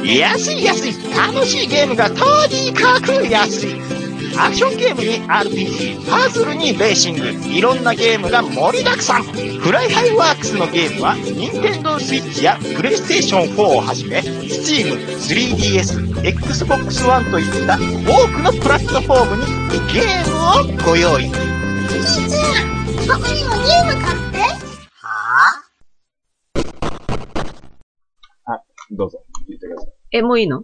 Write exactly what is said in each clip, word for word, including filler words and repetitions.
安い安い、楽しいゲームがとにかく安い。アクションゲームに アールピージー、パズルにレーシング、いろんなゲームが盛りだくさん。フライハイワークスのゲームは、ニンテンドースイッチやプレイステーションフォーをはじめ、Steam、スリーディーエス、Xbox One といった多くのプラットフォームにゲームをご用意。 兄ちゃん、僕にもゲーム買って。はぁ、あ、どうぞ、言ってください。 え、もういいの？うん、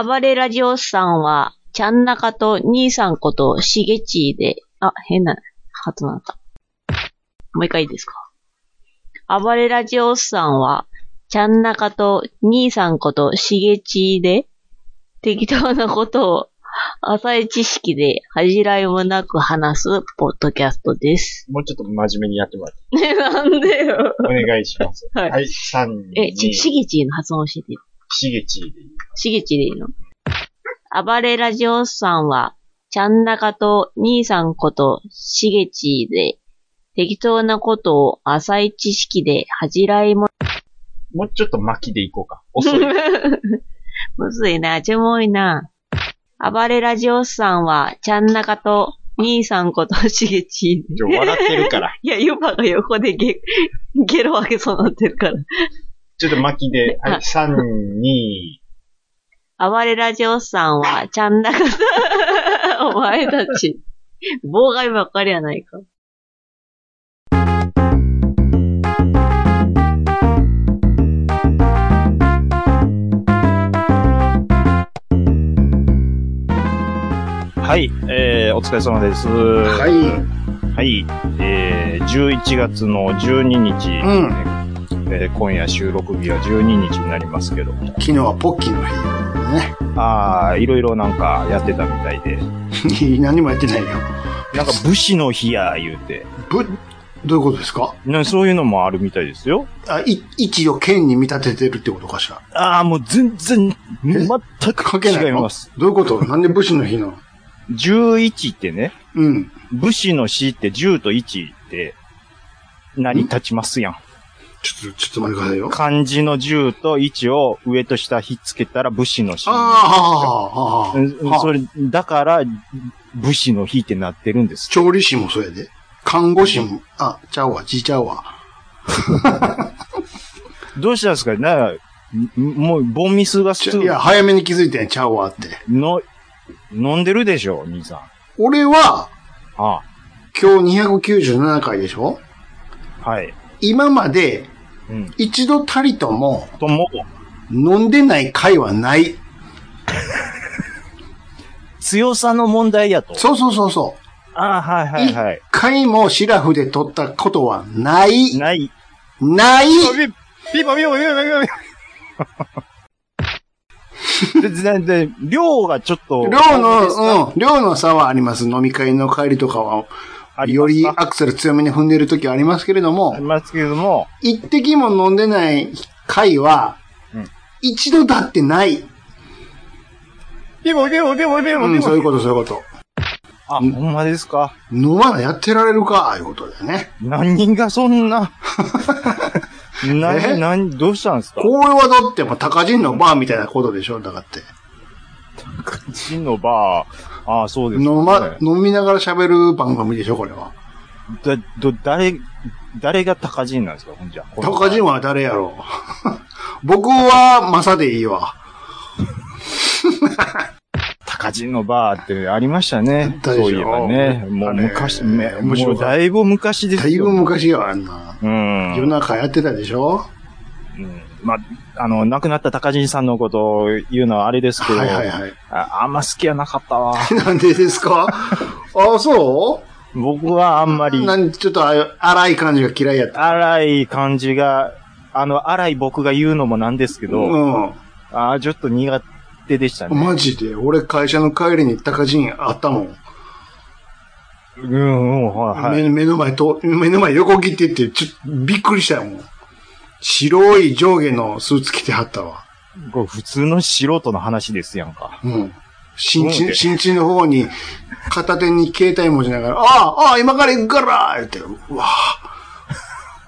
暴れラジオさんは、ちゃんなかと兄さんことしげちーで、あ、変な発音だった。もう一回いいですか？暴れラジオさんは、ちゃんなかと兄さんことしげちーで、適当なことを浅い知識で恥じらいもなく話すポッドキャストです。 もうちょっと真面目にやってもらって。 ね、なんでよ。 お願いします。 はい。 はい、さん、に。 え、ち、しげちーの発音教えてよ。 しげちーでいい。 しげちーでいいの？暴れラジオさんは、ちゃんなかと兄さんことしげちーで、適当なことを浅い知識で恥じらいも、 もうちょっと巻きでいこうか。遅い。 むずいな、ちょもいな。暴れラジオさんは、ちゃんなかと兄さんことしげちーで。 ちょ、笑ってるから。 いや、ユバが横でゲ、ゲロ分けそうになってるから。 ちょっと巻きで、はい、さん、に。 暴れラジオさんは、ちゃんなかと、お前たち、妨害ばっかりやないか。 はい、えー、お疲れ様です。 はい。 はい、えー、じゅういちがつのじゅうににち、うんえー、今夜収録日はじゅうににちになりますけど。 昨日はポッキーの日ね。 ああ、いろいろなんかやってたみたいで。 何もやってないよ。 なんか武士の日や言うて。 ぶ、どういうことですか？ ね、そういうのもあるみたいですよ。 あ、い、位置を剣に見立ててるってことかしら。 ああ、もう全然、全く違います。 どういうこと？なんで武士の日なの？ じゅういちってね。 うん。 武士の死ってじゅうといちって成り立ちますやん。 ちょっと、ちょっと待ってくださいよ。 漢字のじゅうといちを上と下ひっつけたら武士の死。 ああ、はあ、はあ。 それ、だから、武士の日ってなってるんです。 調理師もそうやで。看護師も、あ、ちゃうわ、じいちゃうわ。 どうしたんですかなもう、ボンミスがすいや、早めに気づいてんちゃうわって。 の、飲んでるでしょ、兄さん。 俺は、 ああ今日にひゃくきゅうじゅうななかいでしょ？ はい。 今まで、うん、一度たりとも、 とも、 飲んでない回はない。 強さの問題やと。 そうそうそうそう。 ああ、はいはいはい。 一回もシラフで取ったことはない。 ない。 ない。 ピポピポピポピポピポ。で、で、で、量がちょっと。 量の、うん、量の差はあります。飲み会の帰りとかは。よりアクセル強めに踏んでる時はありますけれども。 ありますけれども。 一滴も飲んでない回は、うん、一度だってない。 ピポピポピポピポ。 うん、そういうこと、そういうこと。 あ、ほんまですか。 飲まなやってられるか、いうことだよね。 何人がそんな。何、何、どうしたんですか？ これはだっても高人のバーみたいなことでしょ、だからって。 高人のバー、ああ、そうですね。 飲ま、飲みながら喋る番組でしょ、これは。 だ、ど、誰、誰が高人なんですか、ほんじゃ。 高人は誰やろう。僕はマサでいいわ。 高人のバーってありましたね。そういえばね。もう昔、ね、もうだいぶ昔ですよ。 だいぶ昔よ、あんな。 うん。 夜中やってたでしょ？ うん。まあ、あの、亡くなった高人さんのことを言うのはあれですけど。 はいはいはい。 あ, あんま好きはなかったわ。 なんでですか？あ、そう僕はあんまり。 なんちょっと荒い感じが嫌いやった。 荒い感じが、あの、荒い僕が言うのもなんですけど。うん。ああ、ちょっと苦手でしたね。 マジで俺会社の帰りに高人あったもん。 うん、うん、はい。 目, 目の前と、目の前横切ってって、ちょっとびっくりしたよ、もう。白い上下のスーツ着てはったわ。 これ普通の素人の話ですやんか。 うん。新地、新地の方に、片手に携帯持ちながら、ああ、ああ、今から行くから言って、うわ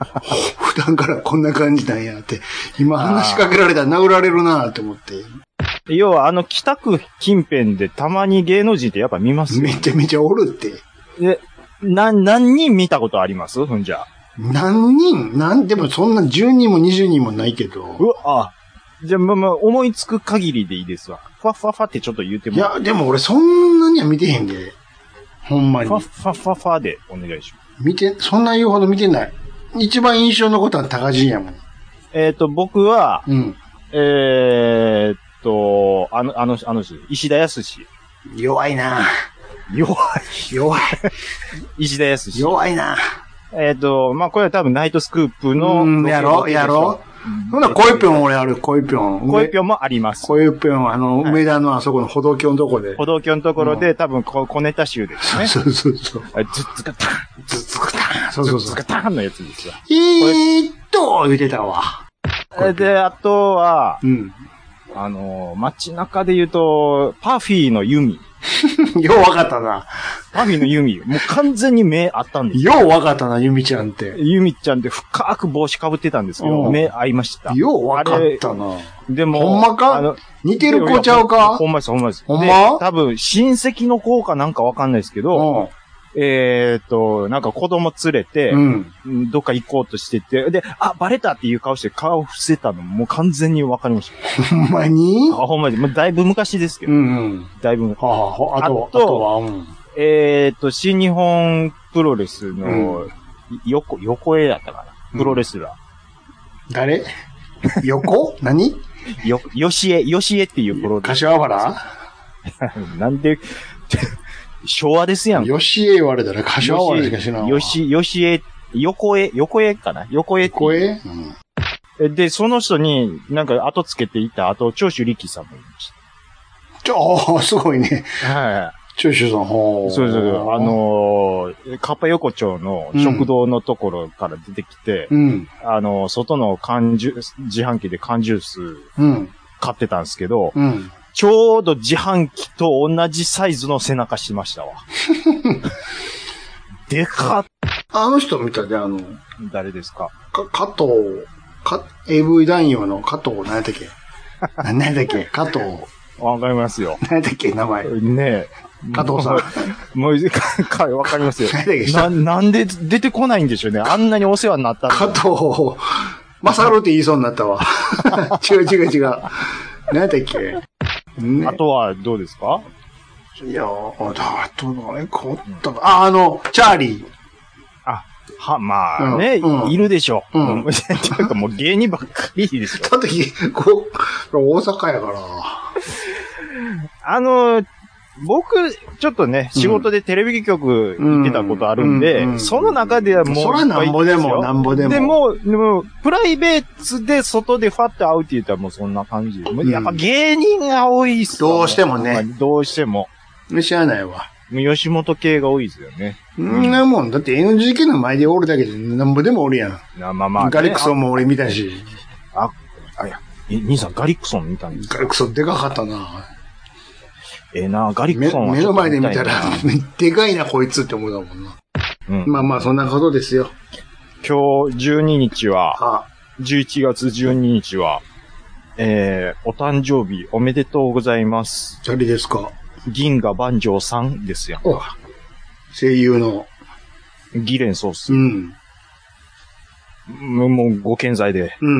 普段からこんな感じなんやって。今話しかけられたら殴られるなって思って。 要は、あの、北区近辺でたまに芸能人ってやっぱ見ますよ。 めちゃめちゃおるって。 で、な、何人見たことありますふんじゃ。 何人なんでもそんなじゅうにんもにじゅうにんもないけど。 うわ、あ。じゃあ、まあまあ、思いつく限りでいいですわ。ファッファッファってちょっと言っても。 いや、でも俺そんなには見てへんで。ほんまに。 ファッファッファッファでお願いします。 見て、そんな言うほど見てない。一番印象のことは高人やもん。 えっと、僕は、 うん。 えーっと、あの、あの、あの人、石田康。 弱いな弱い。 弱い。 石田康。 弱いなえーっと、まあ、これは多分ナイトスクープの。 うん、やろやろほんなら、コイピョン俺ある、コイピョン。 コイピョンもあります。 コイピョン、あの、梅田のあそこの歩道橋のとこで。 歩道橋のところで、多分小、小ネタ集ですね。 そうそうそう。 ずっつかたん。 ずっつかたん。そうそうそう。 ずっつかたんのやつですよ。 えーっと、言ってたわ。 で、あとは、 うん。 あの、街中で言うと、パフィーのユミ。 ようわかったな。 パフィーのユミ。もう完全に目あったんですよ。 ようわかったな、ユミちゃんって。 ユミちゃんって深く帽子かぶってたんですけど、目合いました。 ようわかったな。 でも、 ほんまかあの似てる子ちゃうかほんまです、ほんまです。 ほんま多分、親戚の子かなんかわかんないですけど、えーっと、なんか子供連れて、うん、どっか行こうとしてて、で、あ、バレたっていう顔して顔伏せたのもう完全にわかりました。 ほんまにあ、ほんまに。もうだいぶ昔ですけど。 うんうん。 だいぶ。 はあはあ、あと、あとは、うん、 えーっと、新日本プロレスの、うん、横、横江やったかな。プロレスラー。 うん、誰横何よ、よしえ、よしえっていうプロレス。 柏原なんで、昭和ですやん。 よしえ言われたら柏原しか知らんわ。 よし、よしえ、横江、横江かな横江って。 横江、 うん、で、その人になんか後つけていた後、長州力さんもいました。 ちょ、ああ、すごいね。 はい。 長州さん、ほう。そうそうそう。あのー、かっぱ横丁の食堂のところから出てきて、うん、あのー、外の缶ジュ、自販機で缶ジュース、買ってたんですけど、うん、ちょうど自販機と同じサイズの背中してましたわ。でかっ。 あの人見たで、あの、 誰ですかか、加藤、か、エーブイ 男優の加藤、何やったっけ何やったっけ加藤。 わかりますよ。 何やったっけ名前。 ねえ。 加藤さん。 もう、か、わかりますよ。な、なんで出てこないんでしょうね。あんなにお世話になったの。 加藤、マサルって言いそうになったわ。違う違う違う。何やったっけ、 ね、あとはどうですかいやー、あと何かおったか。あ、あの、チャーリー。 あ、は、まあね、うん、いるでしょ。うん。ていうかもう芸人ばっかりでしょ。 だって、こう、大阪やから。 あの、僕、ちょっとね、仕事でテレビ局行ってたことあるんで、うんうん、その中ではもう。 そらなんぼでも、なんぼでも。 でも、でも、プライベートで外でファッと会うって言ったらもうそんな感じ。うん、やっぱ芸人が多いっすよ、 どうしてもね。 どうしても。 知らないわ。 吉本系が多いですよね。 うん、なもん。だって エヌジーケー の前でおるだけでなんぼでもおるやん。 まあまあまあ、ね。 ガリクソンも俺見たし。 あ、あ、いや、え、兄さんガリクソン見たんですか？ ガリクソンでかかったな。 ええな、ガリクソンは目の前で見たら、でかいな、こいつって思うだもんな。うん、まあまあ、そんなことですよ。 今日、じゅうににちは、はあ、じゅういちがつじゅうににちは、えー、お誕生日おめでとうございます。 誰ですか？ 銀河万丈さんですよ。 声優の。 ギレンソース。うん。もう、ご健在で。うん。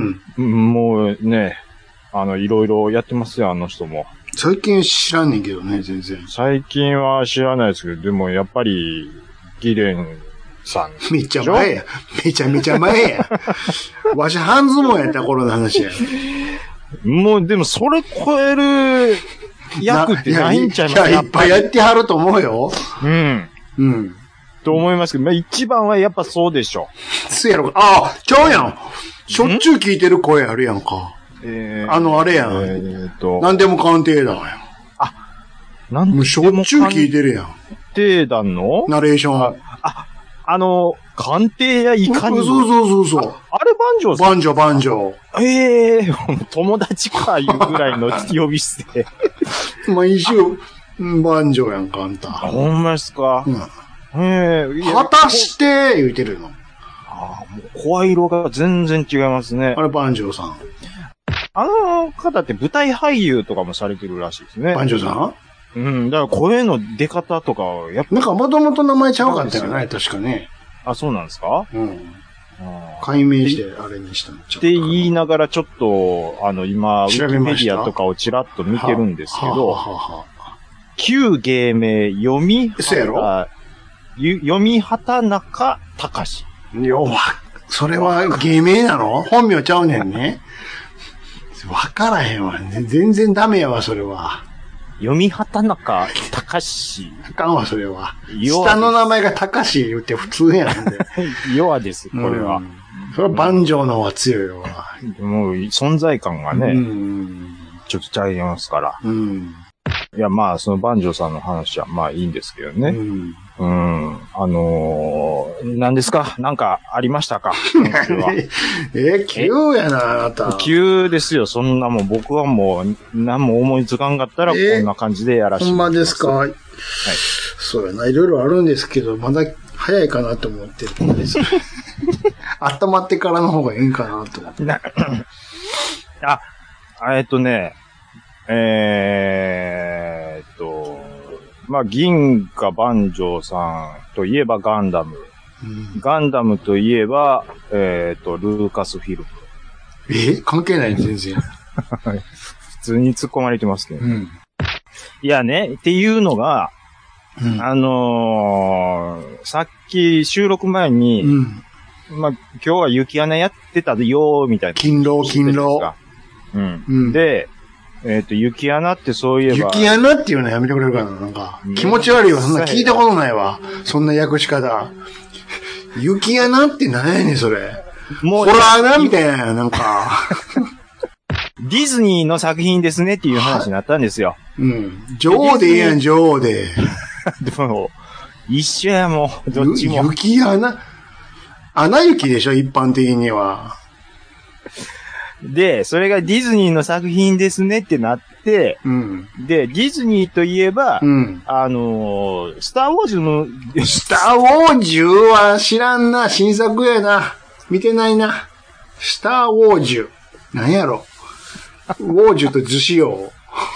もうね、あの、いろいろやってますよ、あの人も。 最近知らんねんけどね、全然。 最近は知らないですけど、でもやっぱり、ギレンさん。 めっちゃ前や。めちゃめちゃ前や。わし半相撲やった頃の話や。 もう、でもそれ超える役ってないんちゃいますか？ いや、いっぱいやってはると思うよ。 うん。うん。と思いますけど、まあ一番はやっぱそうでしょ。 そうやろ。ああ、ちゃうやん。しょっちゅう聞いてる声あるやんか。えー、あの、あれやん。えー、と。なんでも鑑定団やん。あ、なんでもしょっちゅう聞いてるやん。 鑑定団のナレーション。あ、 あ、あの、鑑定やいかに。 そうそうそうそう。 あ, あれ番長さん。 番長番長。 ええー、友達かいうぐらいの呼び捨て。 毎週、番長やんか、あんた。 ほんまですか。うん。 ええー。果たして、言うてるの。 ああ、もう声色が全然違いますね。 あれ、バンジョーさん。 あの方って舞台俳優とかもされてるらしいですね。 バンジョーさんうん。だから声の出方とか、やっぱ。 なんかもともと名前ちゃうかったよね、確かね。 あ、そうなんですか？ うん。解明してあれにしたの。 って言いながらちょっと、あの、今、ウィキペディアとかをちらっと見てるんですけど、ははは旧芸名、読み畑、読み畑中隆。 よ、それは芸名なの？本名ちゃうねんね。わからへんわ。全然ダメやわ、それは。 読み畑中隆。 あかんわ、それは。下の名前が隆言って普通やんで。 弱です、これは。うん、 それは万丈の方が強いわ。 もう、存在感がね、うん、ちょっとちゃいますから。うん、いや、まあ、その万丈さんの話は、まあいいんですけどね。うんうん。あのー、何ですか？なんかありましたか？ え、急やな、あなた。 急ですよ。そんなもん、僕はもう、何も思いつかんかったら、こんな感じでやらせてほんまですか？はい。そうやな、いろいろあるんですけど、まだ早いかなと思ってるんです。温まってからの方がいいんかなと思って。 あ、えっとね、えーっと、まあ、銀河万丈さんといえばガンダム。うん、ガンダムといえば、えっと、ルーカスフィルム。 え？関係ない全然。 普通に突っ込まれてますけど、ね。うん、いやね、っていうのが、うん、あのー、さっき収録前に、うん、まあ、今日は雪穴やってたよ、みたいな。 勤労、勤労。 うん。うん、で、えっ、ー、と、雪穴ってそういえば。 雪穴っていうのやめてくれるかななんか、気持ち悪いわ。そんな聞いたことないわ。そんな訳し方。雪穴って何やねん、それ。もう。ホラー穴みたいな、なんか。 ディズニーの作品ですねっていう話になったんですよ。 うん。女王でいいやん、女王で。 でも、一緒やもう、どっちも。 雪穴穴雪でしょ、一般的には。 で、それがディズニーの作品ですねってなって、うん、で、ディズニーといえば、うん、あのー、スターウォーズの、 スターウォーズは知らんな、新作やな。見てないな。スターウォーズ。何やろ。ウォーズと図しよ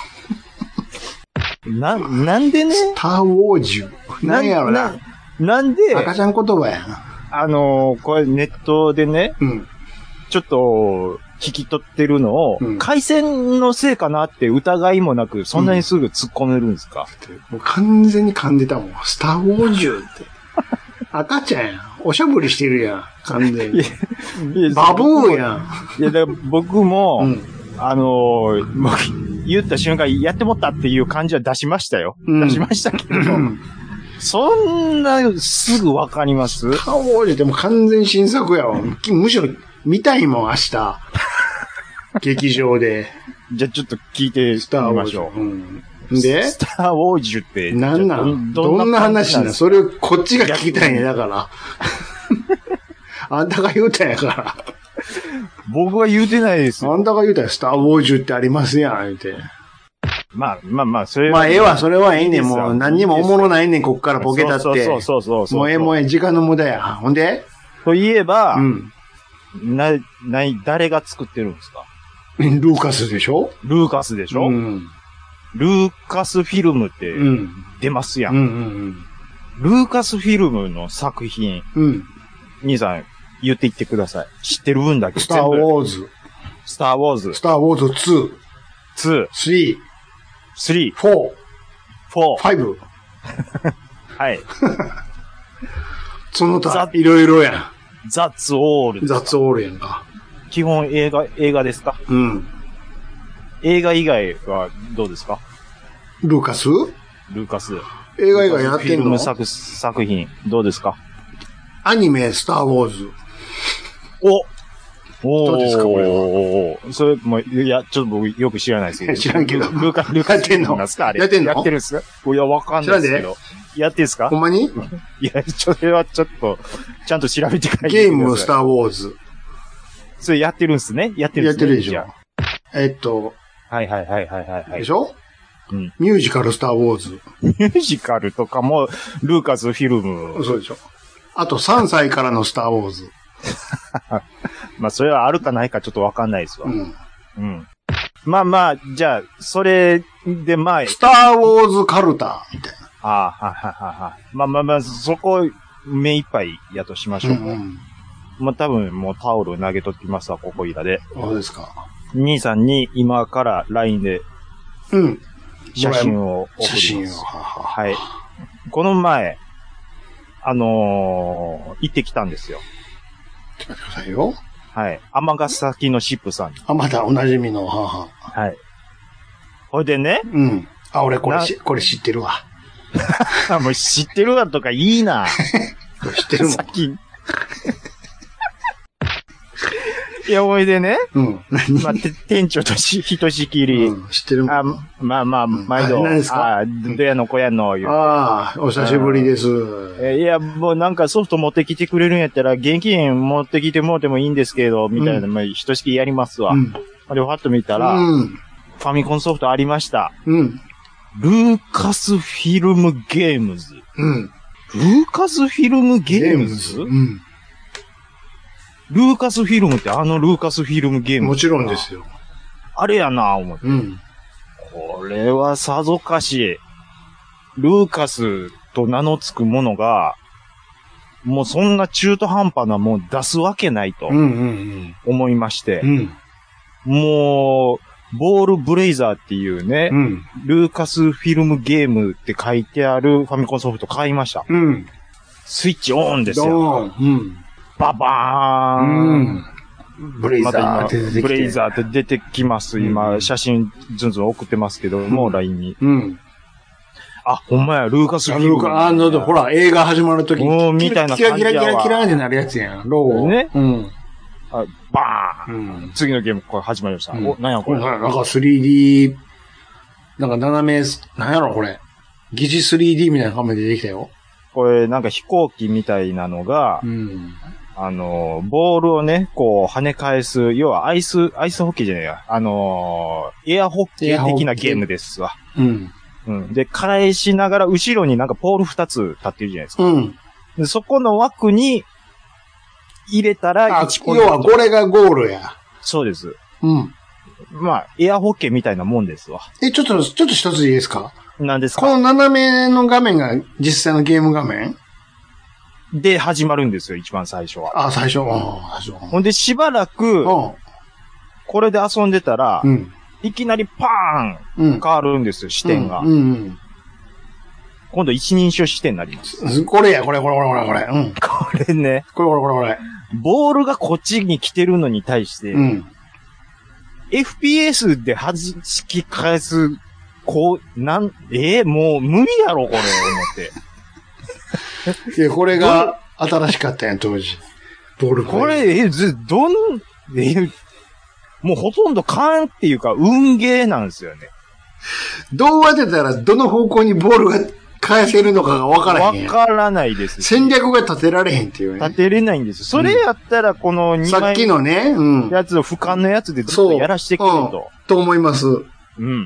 う。な、なんでね。 スターウォーズ。何やろな。 な、なんで。 赤ちゃん言葉やな。 あのー、これネットでね、うん、ちょっと、聞き取ってるのを、うん、回線のせいかなって疑いもなく、そんなにすぐ突っ込めるんですか？ うん、もう完全に噛んでたもん。スターウォーズって。赤ちゃんやん。おしゃぶりしてるやん。完全に。バブーやん。 いや、だから僕も、うん、あのー、言った瞬間、やってもったっていう感じは出しましたよ。うん、出しましたけど、うん、そんな、すぐわかります？ スターウォーズってもう完全新作やわ。むしろ、見たいもん、明日。劇場で。 じゃあちょっと聞いてみましょう。うん、 でスターウォーズって。 なんなんどんな話なのそれをこっちが聞きたいんや、だから。あんたが言うたんやから。 僕は言うてないですよ。 あんたが言うたんや、スターウォーズってありますやん、言うて。 まあまあまあ、それは。まあ、ええわ、それはええねん。もう何にもおもろないねん、こっからボケたって。そうそうそうそうそう。 もうええもうええ、時間の無駄や。ほんでといえば、うん。な、な、誰が作ってるんですか？ ルーカスでしょ？ ルーカスでしょ？うん。ルーカスフィルムって出ますやん。うんうんうん、ルーカスフィルムの作品。うん。兄さん言っていってください。知ってる分だけ。 スターウォーズ。 スターウォーズ。 スターウォーズツー。 ツー。 スリー。 スリー。 フォー。 フォー。 ファイブ。 はい。 その他、いろいろやん。 ザッツオール。 ザッツオールやんか。 基本映画、映画ですか？うん。映画以外はどうですか？ ルーカス？ ルーカス。 映画以外やってんの？ フィルム作、作品、どうですか？ アニメ、スターウォーズ。 おおどうですか、これは。それも、いや、ちょっと僕よく知らないですけど。 知らんけど。 ルーカ、ルーカスって何ですか？あれ。 やってんの？ やってるんですか？いや、わかんないですけど。やってんすか？ ほんまに？ いや、それはちょっと、ちゃんと調べてからゲーム、スターウォーズ。 それやってるんすね？やってるんすね。 やってるでしょ。えっと。 はいはいはいはいはい、はい。 でしょ？うん。ミュージカルスターウォーズ。 ミュージカルとかも、ルーカスフィルム。 そうでしょ。あとさんさいからのスターウォーズ。 まあ、それはあるかないかちょっとわかんないですわ。うん。うん。まあまあ、じゃあ、それでまあ。 スターウォーズカルタみたいな。 ああ、はいはいはいはい。まあまあまあ、そこ、目いっぱいやとしましょう。うん、うん。まあ多分もうタオル投げときますわ、ここいらで。 そうですか。 兄さんに今から ライン で。 うん。 写真を送ります。写真を。はい。この前、あのー、行ってきたんですよ。 ちょっと待ってくださいよ。 はい。尼崎のシップさんに。 あ、またおなじみの、はは。 はい。ほいでね。 うん。あ、俺これし、これ知ってるわ。 もう知ってるわとかいいな。 これ知ってるもん。 さっき。いや、ほいでね。 うん。 まあ、店長とし、ひとしきり。 うん、知ってるもん。 あ、まあまあ、毎度。 何ですか？ あ、どやのこやの。 ああ、お久しぶりです。 いや、もうなんかソフト持ってきてくれるんやったら、現金持ってきてもうてもいいんですけど、みたいな、まあ、ひとしきりやりますわ。うん。で、ファッと見たら、うん、ファミコンソフトありました。 うん。 ルーカスフィルムゲームズ。 うん。 ルーカスフィルムゲームズ？うん。ルーカスフィルムってあのルーカスフィルムゲーム？ もちろんですよ。 あれやな、思って。うん。これはさぞかし、ルーカスと名の付くものが、もうそんな中途半端なもん出すわけないと、思いまして、 うんうんうん、 もう、ボールブレイザーっていうね、うん、ルーカスフィルムゲームって書いてあるファミコンソフト買いました。 うん、 スイッチオンですよ。 ドーン、うん、 ババーン、 うん、ブレイザーって出てきて。 ブレイザーって出てきます。今、うん、写真ずんずん送ってますけども、うん、ライン に。 うん。 あ、ほんまや、ルーカスフィルム。 あの、ほら、映画始まるときに。みたいな感じやわ。 キラキラキラキラってなるやつやん、ロゴ。 ね。 うん。 あ、バーン、うん、次のゲーム、これ始まりました。うん、お、なんやこれ。 なんか スリーディー、なんか斜め、なんやろこれ。疑似 スリーディー みたいな画面で出てきたよ。 これ、なんか飛行機みたいなのが、 うん、 あの、ボールをね、こう、跳ね返す、要はアイス、アイスホッケーじゃないや。あのー、エアホッケー的なゲームですわ。 うん。 うん。で、返しながら、後ろになんかポール二つ立ってるじゃないですか。 うん。 で、そこの枠に、入れたらいちポイント。要はこれがゴールや。 そうです。 うん。 まあ、エアホッケーみたいなもんですわ。 え、ちょっと、ちょっと一ついいですか？ 何ですか？ この斜めの画面が実際のゲーム画面で始まるんですよ、一番最初は。 あ、最初。うん、 ほんで、しばらく、これで遊んでたら、 うん、 いきなりパーン変わるんですよ、視点が。 うんうんうん、 今度一人称視点になります。 これや、これ、これ、これ、これ、これ。うん、 これね。 これ、これ、これ、これ。 ボールがこっちに来てるのに対して、 うん、 エフピーエス で弾き返す、こう、なん、えー、もう無理やろ、これ、思って。 いや、これが新しかったやん、当時。ボールこれ、え、ず、どん、え、もうほとんど勘っていうか、運ゲーなんですよね。 どう当てたら、どの方向にボールが返せるのかが分からへん。 分からないです。 戦略が立てられへんっていうね。 立てれないんです。それやったら、このにまい、 さっきのね、うん。 やつを俯瞰のやつでずっとやらしてくれと、うん。 と思います。 うん。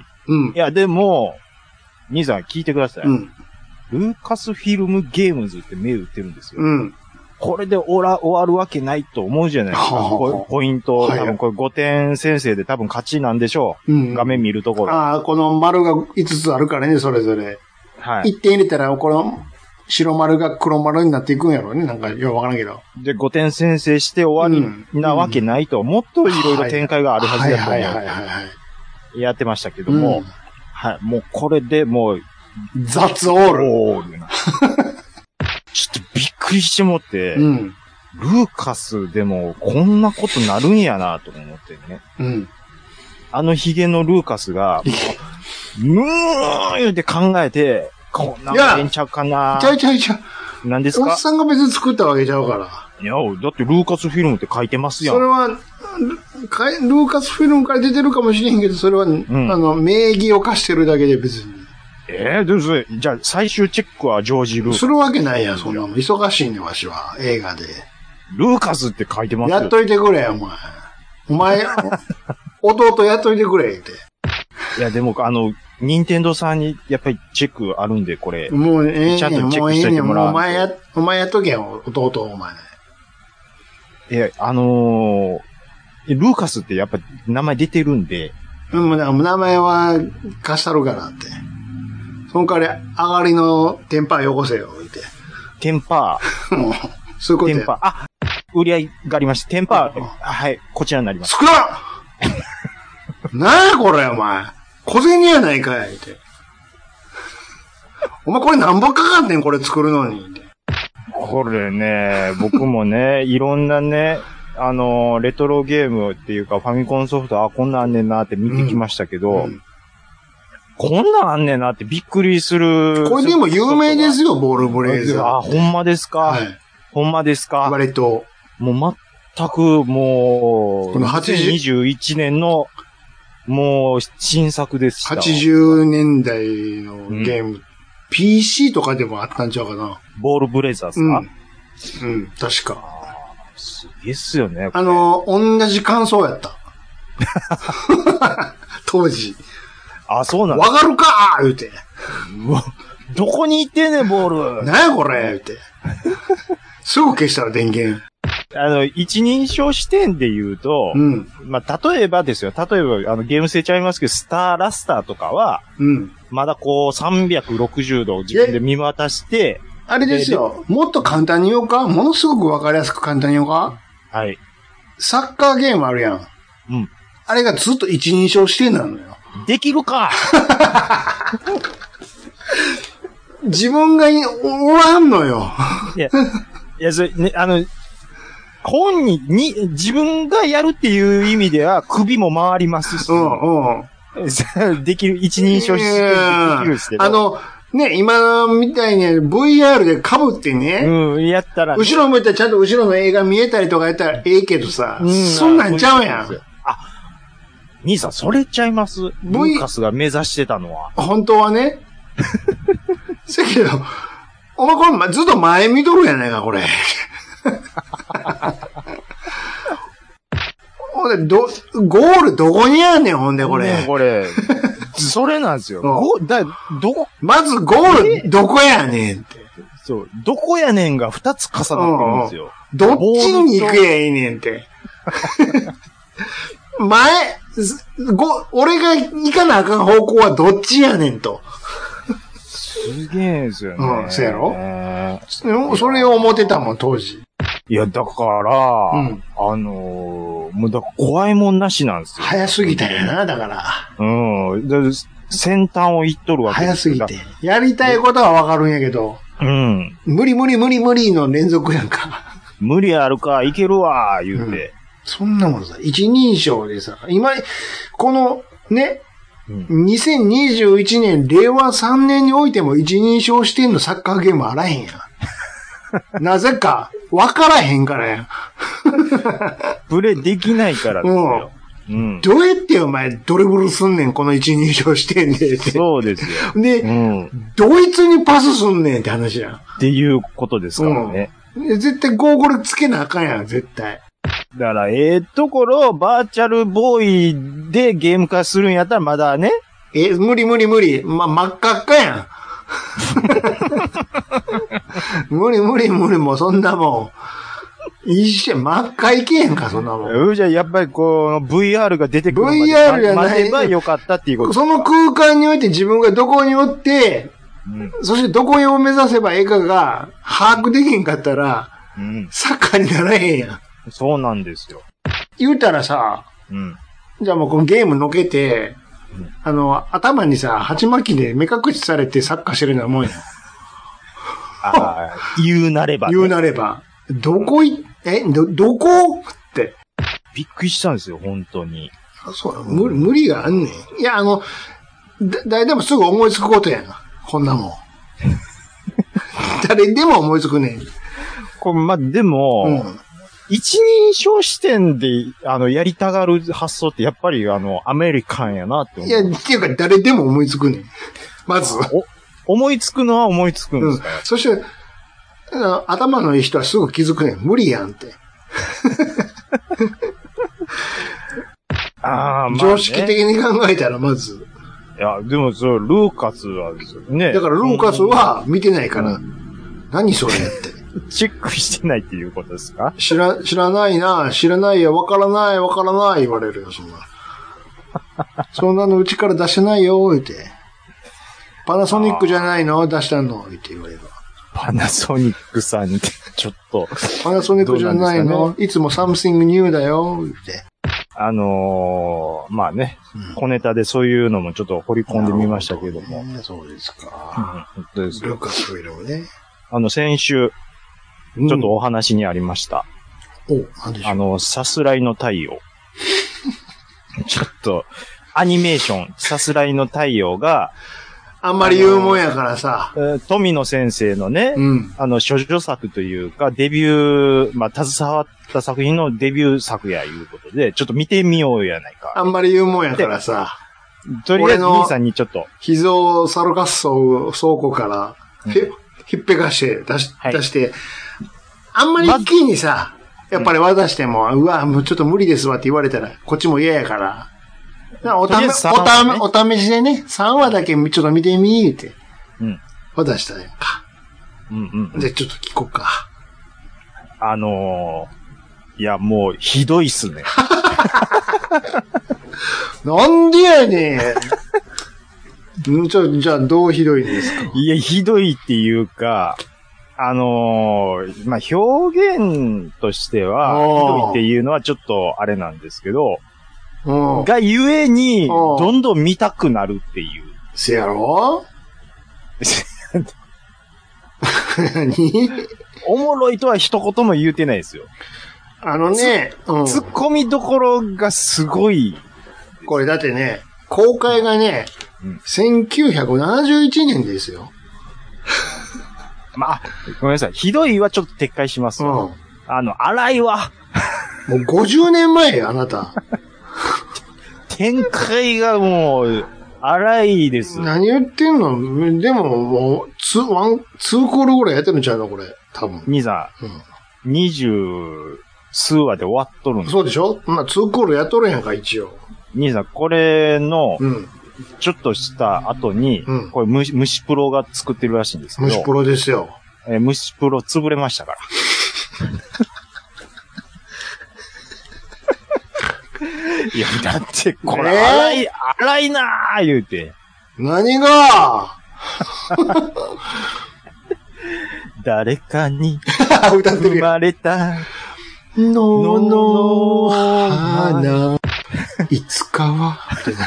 うん。いや、でも、兄さん聞いてください。うん。ルーカスフィルムゲームズって銘打ってるんですよ。 うん。 これで終わ終わるわけないと思うじゃないですか。はあ、ポイント、多分これごてん先制で多分勝ちなんでしょう。うん、画面見るところ。 ああ、この丸がいつつあるからね、それぞれ。 はい。 いってん入れたら、この白丸が黒丸になっていくんやろうね。なんかよくわからんけど。 で、ごてん先制して終わりなわけないと、うん、もっといろいろ展開があるはずだと思う。やってましたけども、うん、はい。もうこれでもう、 雑オール。 オールちょっとびっくりしてもって、 うん、 ルーカスでもこんなことなるんやなと思ってね。 うん、 あのヒゲのルーカスが、むーんって考えて、こんなんえんちゃうかな。 ちゃうちゃうちゃう。 何ですか？ おっさんが別に作ったわけちゃうから。 いや、だってルーカスフィルムって書いてますやん。 それは、ルーカスフィルムから出てるかもしれへんけど、それは、うん、あの、名義を貸してるだけで別に。 ええー、でもそれ、じゃあ最終チェックはジョージ・ルーカス。 するわけないやん、そんなの。忙しいね、わしは。映画で。 ルーカスって書いてますよ。 やっといてくれよ、お前。お前、弟やっといてくれ、って。 いや、でも、あの、ニンテンドーさんにやっぱりチェックあるんで、これ。 もうええねん、 ちゃんとチェックしといてもらう。 お前や、お前やっとけよ、弟、お前。 え、あのー、ルーカスってやっぱ名前出てるんで。 うん、名前は貸したるからって。その代わり、上がりのテンパーよこせよ、って。 テンパー。 もう、そういうことや。 テンパー。あ、売り合いがありました。テンパー。はい、こちらになります。 少ななあこれ、お前。小銭やないかい、って。お前これ何本かかんねん、これ作るのに。 これね、僕もね、いろんなね、あの、レトロゲームっていうか、ファミコンソフト、あ、こんなんあんねんなって見てきましたけど、うんうん、こんなんあんねんなってびっくりする。 これでも有名ですよ、ボールブレイザー。 あ、ほんまですか、はい、ほんまですか割と。 もう全くもう、このはちじゅうにじゅういちねんの、もう新作でした。 はちじゅうねんだいのゲーム、うん、ピーシー とかでもあったんちゃうかな。 ボールブレイザーですか、うん、うん、確か。 すげえっすよね。 あの、同じ感想やった。当時。 あ、そうなんだ。 わかるかー言うて。 どこに行ってんねん、ボール。 なんやこれ言うて。すぐ消したら電源。 あの、一人称視点で言うと、うん、まあ、例えばですよ。例えば、あの、ゲーム性ちゃいますけど、スターラスターとかは、うん、まだこう、さんびゃくろくじゅうどを自分で見渡して、 あれですよ。もっと簡単に言おうかものすごくわかりやすく簡単に言おうかはい。 サッカーゲームあるやん。うん。あれがずっと一人称視点なのよ。 できるか自分がおらんのよ。 いや、いや、それ、ね、あの、本に、に、自分がやるっていう意味では首も回りますし。うんうん。できる、一人称視点できるし。 あの、ね、今みたいに ブイアール で被ってね。 うん、やったら、ね。 後ろ向いたらちゃんと後ろの映画見えたりとかやったらええけどさ。うん、そんなんちゃうやん。 あ、兄さん、それちゃいます ?V、ルーカスが目指してたのは。 本当はね。せやけど、お前これずっと前見とるやないか、これ。ほんで、ど、ゴールどこにあんねん、ほんで、これ。 これ。それなんですよ。ゴだ、どこまずゴール、どこやねんって。 そう。どこやねんが二つ重なってるんですよ。 どっちに行くやいいねんって。前、ご、俺が行かなあかん方向はどっちやねんと。 すげえですよね。 うん、そうやろ、えー、それを思ってたもん、当時。 いや、だから、うん、あのー、もうだ怖いもんなしなんですよ。 早すぎたよな、だから。 うん。だ先端を言っとるわけです。早すぎて。やりたいことはわかるんやけど。うん。無理無理無理無理の連続やんか。 無理あるか、いけるわ、言うて、うん。 そんなものさ、一人称でさ、今、この、ね、うん、にせんにじゅういちねん、れいわさんねんにおいても一人称視点のサッカーゲームあらへんやん。なぜか、わからへんからやん。 プレイできないからですよ。うん。 どうやってお前ドリブルすんねん、この一人称視点で。 そうですよ。 で、うん、ドイツにパスすんねんって話やん。 っていうことですからね。 うん、絶対ゴーグルつけなあかんやん、絶対。 だから、ええところ、バーチャルボーイでゲーム化するんやったらまだね。 え、無理無理無理。ま、真っ赤っかやん。無理無理無理もうそんなもん。一緒真っ赤いけへんか、そんなもん。 じゃあやっぱりこう、ブイアール が出てくるまでブイアール じゃない。 待てばよかったっていうこと。 その空間において自分がどこにおって、うん、そしてどこを目指せばええかが把握できへんかったら、うん、サッカーにならへんやん。 そうなんですよ。 言うたらさ、うん、じゃあもうこのゲームのけて、うん、あの、頭にさ、鉢巻きで目隠しされてサッカーしてるようなもんや。 ああ、言うなれば、 ね。言うなれば。どこい、え、ど、どこって。 びっくりしたんですよ、本当に。 あ、そう、無理、無理があんねん。いや、あの、だ、誰でもすぐ思いつくことやん。こんなもん。誰でも思いつくねん。 これ、ま、でも、うん一人称視点で、あの、やりたがる発想ってやっぱりあの、アメリカンやなって思う。 いや、っていうか誰でも思いつくねん。まず。 お、思いつくのは思いつくんですか、 うん、そして、頭のいい人はすぐ気づくねん。無理やんって。 ああ、まあ、ね。 常識的に考えたらまず。 いや、でもそう、ルーカスはですよね。 だからルーカスは見てないから、うん、何それって。 チェックしてないっていうことですか？ 知ら、知らないな、知らないよ、わからない、わからない言われるよ、そんな。そんなのうちから出してないよ、言って。パナソニックじゃないの出したの言って言われる。 パナソニックさんってちょっと。 パナソニックじゃないの、ね、いつもサムシングニューだよ、言って。 あのー、まあね、うん、小ネタでそういうのもちょっと掘り込んでみましたけども。 ね、そうですか。 うん、本当ですよ。 ルカスフィルムね。 あの、先週、ちょっとお話にありました。 うん、お、なんでしょう。 あの、さすらいの太陽。ちょっと、アニメーション、さすらいの太陽が、 あんまり言うもんやからさ。 富野先生のね、うん、あの、処女作というか、デビュー、まあ、携わった作品のデビュー作やいうことで、ちょっと見てみようやないか。 あんまり言うもんやからさ。 とりあえず、兄さんにちょっと。 秘蔵サルカッソ倉庫から、うん、ひっぺかして出し、はい、出して、あんまり一気にさ、やっぱり渡しても、うん、うわ、もうちょっと無理ですわって言われたら、こっちも嫌やから。おため、おため、お試しでね、さんわだけちょっと見てみーって。うん。渡したやんか。うんうん。で、ちょっと聞こうか。 あのー、いや、もう、ひどいっすね。 なんでやねん。んちょ、じゃあ、どうひどいんですか？ いや、ひどいっていうか、あのー、まあ、表現としては、ひどいっていうのはちょっとあれなんですけど、がゆえに、どんどん見たくなるっていう。 せやろ何おもろいとは一言も言うてないですよ。 あのね、 うん、ツッコミどころがすごい。 これだってね、公開がね、うん、せんきゅうひゃくななじゅういちねんですよ。 まあ、ごめんなさい。ひどいはちょっと撤回しますよ。うん、あの、荒いは。 もうごじゅうねんまえよ、あなた。 展開がもう、荒いです。 何言ってんの？でも、もう、ツー、ワン、ツーコールぐらいやってるんちゃうのこれ。多分。 兄さん。うん。二十数話で終わっとるんです。 そうでしょ？まあ、ツーコールやっとるやんか、一応。 兄さん、これの、うん。ちょっとした後に、うん、これ虫、虫プロが作ってるらしいんですけど。 虫プロですよ。 えー、虫プロ潰れましたから。いや、だって、これ、荒い、荒いなー言うて。 何が誰かに、生まれた、 のの花、いつかは、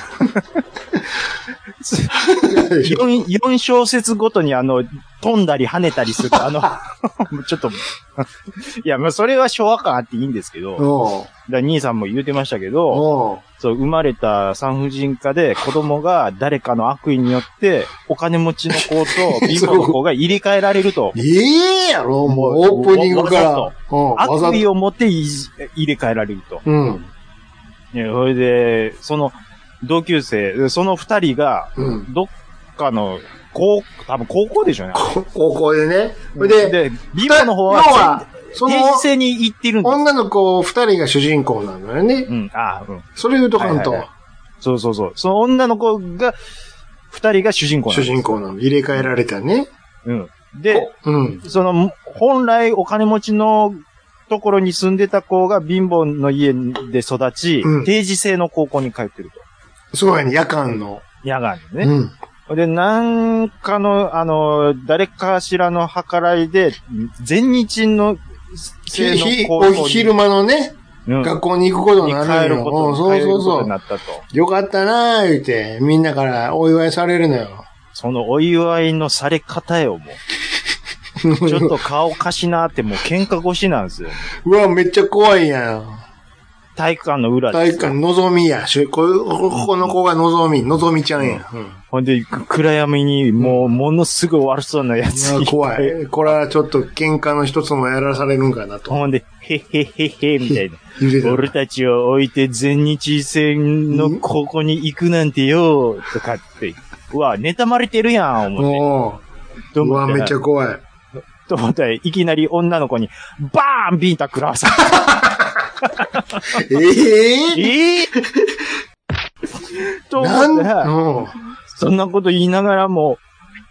四、四小節ごとにあの、飛んだり跳ねたりすると、あの、ちょっと、いや、まあ、それは昭和感あっていいんですけど、だ兄さんも言うてましたけど、そう、生まれた産婦人科で子供が誰かの悪意によって、お金持ちの子と貧乏の子が入れ替えられると。 ええやろ、もうオープニングから。 悪意を持って入れ替えられると。うん。ね、それで、その、同級生、その二人が、どっかの、高、多分高校でしょうね。 高校でね。で、 で、貧乏の方は、その、定時制に行ってるんです。 女の子二人が主人公なんだよね。うん、ああ、うん。それ言うとかんと、はいはいはい。 そうそうそう。その女の子が、二人が主人公なんです。 主人公なの。入れ替えられたね。 うん。で、うん。その、本来お金持ちのところに住んでた子が貧乏の家で育ち、うん、定時制の高校に通ってると。 すごいね、夜間の。 夜間のね。うん。で、なんかの、あの、誰かしらの計らいで、全日の制の高校に。昼間のね、うん、学校に行くことになるの。 うん、そうそうそう。なったと。 よかったなぁ、言うて、みんなからお祝いされるのよ。 そのお祝いのされ方よ、もう。ちょっと顔貸しなーってもう喧嘩越しなんですよ。 うわ、めっちゃ怖いやん。 体育館の裏です。体育館、のぞみや。こ, ここの子がのぞみ、のぞみちゃんや。うんうん、 ほんで、暗闇に、もう、ものすごい悪そうなやつ、 うん。怖い。これはちょっと喧嘩の一つもやらされるんかなと。 ほんで、へへへへ、みたいな。俺たちを置いて全日戦のここに行くなんてよ、とかって。うわ、妬まれてるやん、思って。 うわ、めっちゃ怖い。 と思ったら、いきなり女の子に、バーンビンタ食らわされえぇ、 えぇと思ったら、そんなこと言いながらも、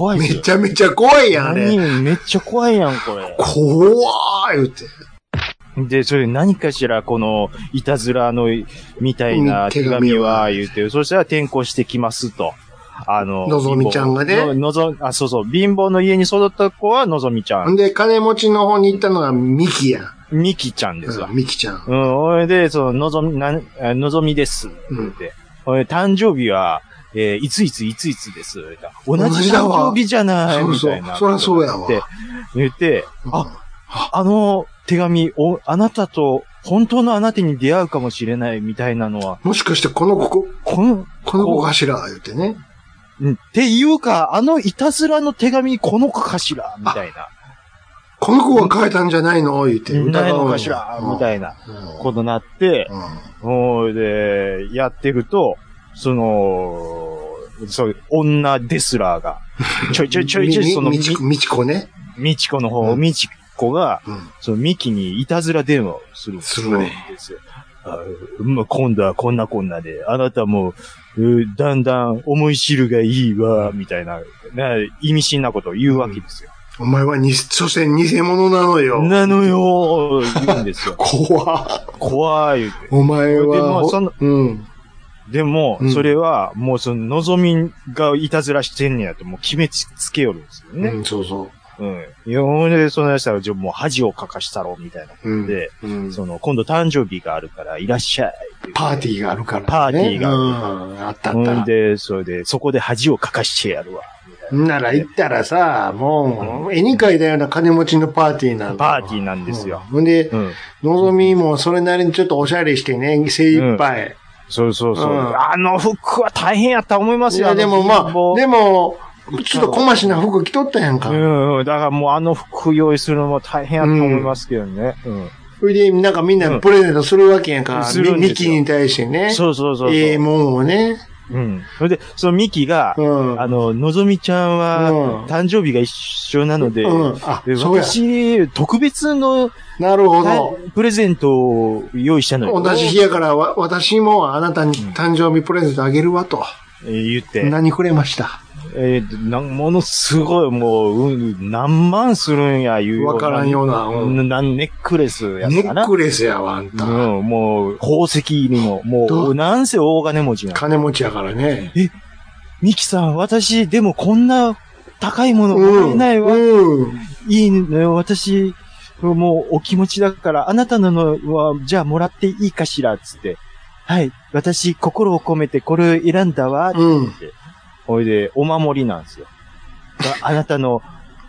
怖いですよ。 めちゃめちゃ怖いやん、あれ。 めっちゃ怖いやん、これ。 怖ー言って。 で、それ何かしら、この、いたずらの、みたいな手紙は言って、そしたら転校してきますと。あの、 のぞみちゃんがね。 の、のぞ、あ、そうそう、貧乏の家に育った子はのぞみちゃん。 で、金持ちの方に行ったのがミキや。 ミキちゃんですわ。 うん、ミキちゃん。 うん、おいで、その、のぞみ、な、のぞみです。うん。って。おい、誕生日は、えー、いついついついつです。同じ誕生日じゃない、みたいな。 そうそう、そりゃそうやわ。 って言って、あ、あの手紙、お、あなたと、本当のあなたに出会うかもしれないみたいなのは。 もしかしてこの子、この、この子かしら言ってね。 うん。っていうか、あのいたずらの手紙、この子かしらみたいな。 この子が書いたんじゃないの言って。 ないのかしらみたいなことになって、うん。で、やってると、その、そういう女デスラーが、ちょいちょいちょいちょいその、 みちこ、みちこね。 みちこの方、みちこが、そのミキにいたずら電話をするんですよ。するね。あ、まあ、今度はこんなこんなで、あなたも、だんだん思い知るがいいわ、みたいな、意味深なことを言うわけですよ。 お前はに、所詮偽物なのよ。 なのよ、言うんですよ。 怖怖い言うて。 お前は。 でも、その、うん。でも、うん、それは、もうその、のぞみがいたずらしてんねやと、もう決めつけよるんですよね。 うん、そうそう。 うん。いや、ほんで、そのやつは、じゃもう恥をかかしたろ、みたいなことで、うんうん、その、今度誕生日があるから、いらっしゃい。 パーティーがあるから、ね。 パーティーがあるから。 うん、あったあった。 んで、それで、そこで恥をかかしてやるわ。 なら行ったらさ、もう、絵に描いたような金持ちのパーティーなんだ。 パーティーなんですよ。 ほんで、のぞみもそれなりにちょっとおしゃれしてね、精一杯。うん、 そうそうそう、うん。あの服は大変やったと思いますよ。いや、 でもまあ、でも、ちょっと小増しな服着とったやんか。 うんうん。だからもうあの服用意するのも大変やと思いますけどね。うん。 それで、なんかみんなプレゼントするわけやんか。うん、ミキに対してね。 そうそうそうそう。 ええもんをね。 うん。それで、そのミキが、うん、あの、のぞみちゃんは、うん、誕生日が一緒なので、うん、あで私、特別の、 なるほど。 プレゼントを用意したのよ。 同じ日やから、わ、私もあなたに誕生日プレゼントあげるわと。 うん、言って。 何くれました？ えー、な、ものすごい、もう、うん、何万するんや、いうわからんような。 うん、なネックレスやったかな。 ネックレスやわ、あんた。 うん、もう、宝石入りの、もう、なんせ大金持ちが。 金持ちやからね。 え、ミキさん、私、でもこんな高いものもらえないわ。うん、いいのよ、私、もうお気持ちだから、あなたののは、じゃあもらっていいかしら、つって。はい、私、心を込めてこれを選んだわ、って言って。うん、ほいで、お守りなんですよ。あなたの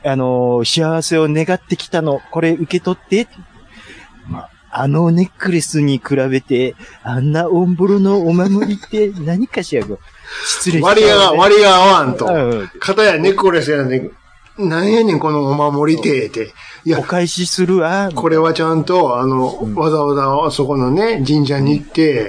あのー、幸せを願ってきたの、これ受け取って。まあのネックレスに比べて、あんなオンボロのお守りって何かしらご、失礼しました、ね。割が、割が合わんと。片やネックレスやねん。なんやねん、このお守りて、って。 いや、お返しするわ。 これはちゃんと、あの、うん、わざわざそこのね、神社に行って、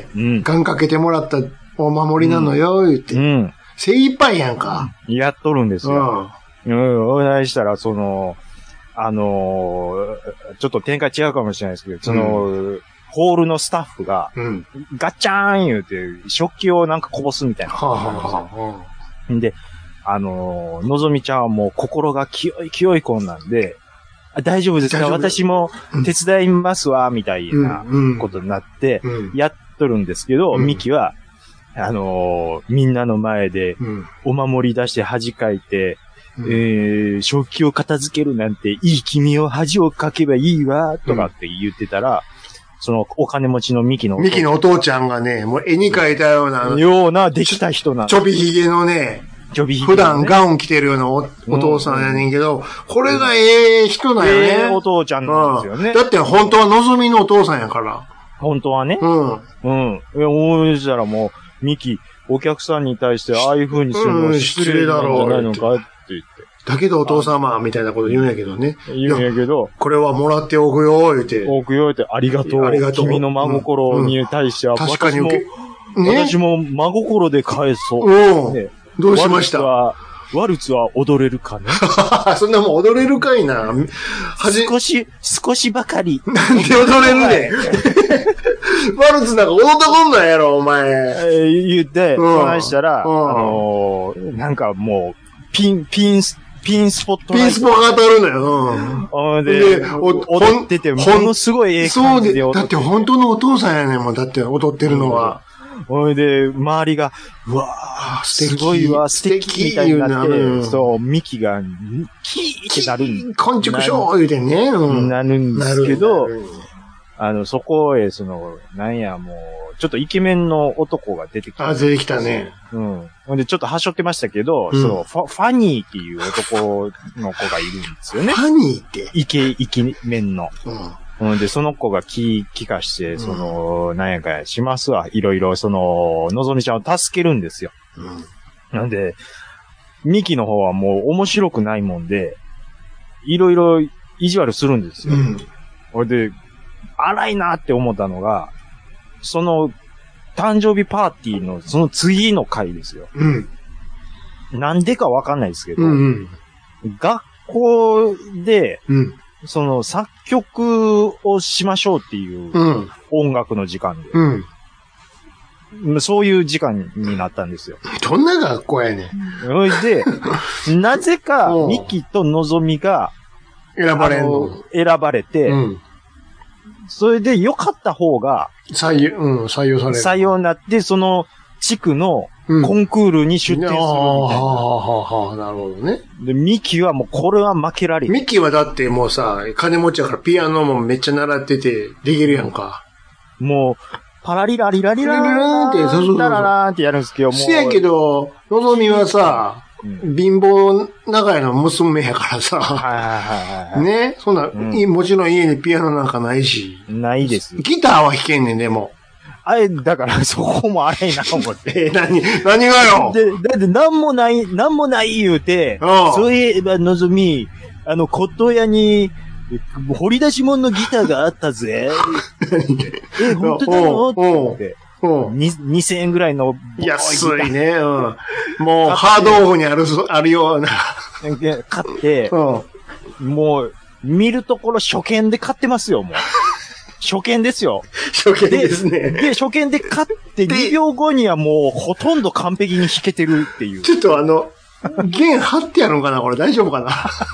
うん、願掛けてもらったお守りなのよ、言って。うん。精一杯やんか。 やっとるんですよ。うん。お願いしたら、その、あのー、ちょっと展開違うかもしれないですけど、その、うん、ホールのスタッフが、うん、ガッチャーン言うて、食器をなんかこぼすみたいな。はあはあはあ、で、あのー、のぞみちゃんはもう心が清い清い子なんで、大丈夫ですか私も手伝いますわ、みたいなことになって、やっとるんですけど、うん、ミキは、あのー、みんなの前で、お守り出して恥かいて、うん、えー、食器を片付けるなんて、いい君を恥をかけばいいわ、とかって言ってたら、うん、そのお金持ちのミキのミキのお父ちゃんがね、もう絵に描いたような、 ようなできた人なんちょびひげのね、ちょびひげ、ね、普段ガウン着てるような お, お父さんやねんけど、うん、これがええ人なんよね。ええお父ちゃんなんですよね。 うん、だって本当はのぞみのお父さんやから。 本当はね。うん。うん。思いしたらもう、ミキ、お客さんに対してああいう風にするの失礼なんじゃないのかって言って。 だけどお父様、みたいなこと言うんやけどね。 言うんやけど。 これはもらっておくよ、言うて。 おくよ、言うて、ありがとう。ありがとう。君の真心に対しては、 うんうん、確かに受け、ね、私も真心で返そう。うん。ね、どうしましたワルツは踊れるかねそんなもん踊れるかいな。はじ少し、少しばかり。 なんで踊れるねん。ワルツなんか踊ったこんなんやろ、お前。 えー、言って、うん、話したら、うん、あのー、なんかもう、ピン、ピン、ピンスポット。 ピンスポが当たるのよ。 うん。で、で踊ってて、ものすごいええ感じで踊って。 そうで、だって本当のお父さんやねんもん、だって踊ってるのは。 ほいで、周りが、うわぁ、すごいわ、素敵みたいになって、そう、ミキが、キーってなるんこんちくしょう言うてね。 うん、なるんですけど、あの、そこへ、その、なんや、もう、ちょっとイケメンの男が出てきた。 あ、出てきたね。 うん。ほんで、ちょっとはしょってましたけど、うん、そのファ、ファニーっていう男の子がいるんですよね。 ファニーって？ イケ、イケメンの。うん。うんで、その子が気、気化して、その、うん、なんやかやしますわ。いろいろ、その、のぞみちゃんを助けるんですよ。うん。なんで、ミキの方はもう面白くないもんで、いろいろ意地悪するんですよ。うん。ほいで、荒いなって思ったのが、その、誕生日パーティーの、その次の回ですよ。うん。なんでかわかんないですけど、うんうん、学校で、うん、その作曲をしましょうっていう、音楽の時間で、うん、そういう時間になったんですよ。 どんな学校やねん。 それで、なぜか、ミキとのぞみが、 選ばれんの。 選ばれて、うん、それで良かった方が、 採用、うん、採用される。 採用になって、その地区のコンクールに出展するみたいな。うん、ああ、 はあ、なるほどね。 で、ミキはもうこれは負けられる。 ミキはだってもうさ、金持ちやからピアノもめっちゃ習ってて、できるやんか。 もう、パラリラリラリラーンって、そうそうそう。ラララーンってやるんですけど、もう。 せやけど、のぞみはさ、うん、貧乏長屋の娘やからさ。はいはいはいはい。ね。そんな、うん、もちろん家にピアノなんかないし。 ないです。 ギターは弾けんねん、でも。 あれ、だからそこもあれなと思って。 え、何、何がよ。 で、だってなんもない、なんもない言うて、そういえばのぞみ、あの、骨董屋に、掘り出し物のギターがあったぜ。え、本当だのって言って。にせんえんぐらいの。 安いね。うん。もう、ハードオフにある、あるような。 買って、うん、もう、見るところ初見で買ってますよ、もう。初見ですよ。 初見ですね。 で、で初見で買ってにびょうごにはもう、ほとんど完璧に弾けてるっていう。 ちょっとあの、弦張ってやるんかなこれ大丈夫かな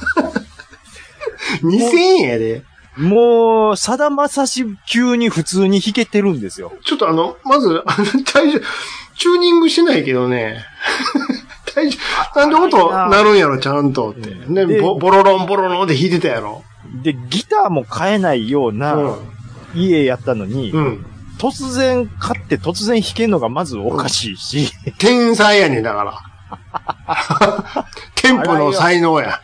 にせんえんやで。 もう、さだまさし級に普通に弾けてるんですよ。 ちょっとあの、まず、あの、体重、チューニングしてないけどね。体重、なんで音鳴るんやろ、ちゃんとって。ね、ボ, ボロロンボロロンで弾いてたやろ。 で、ギターも買えないような家やったのに、うん、突然買って突然弾けんのがまずおかしいし。 うん、天才やねん、だから。テンポの才能や。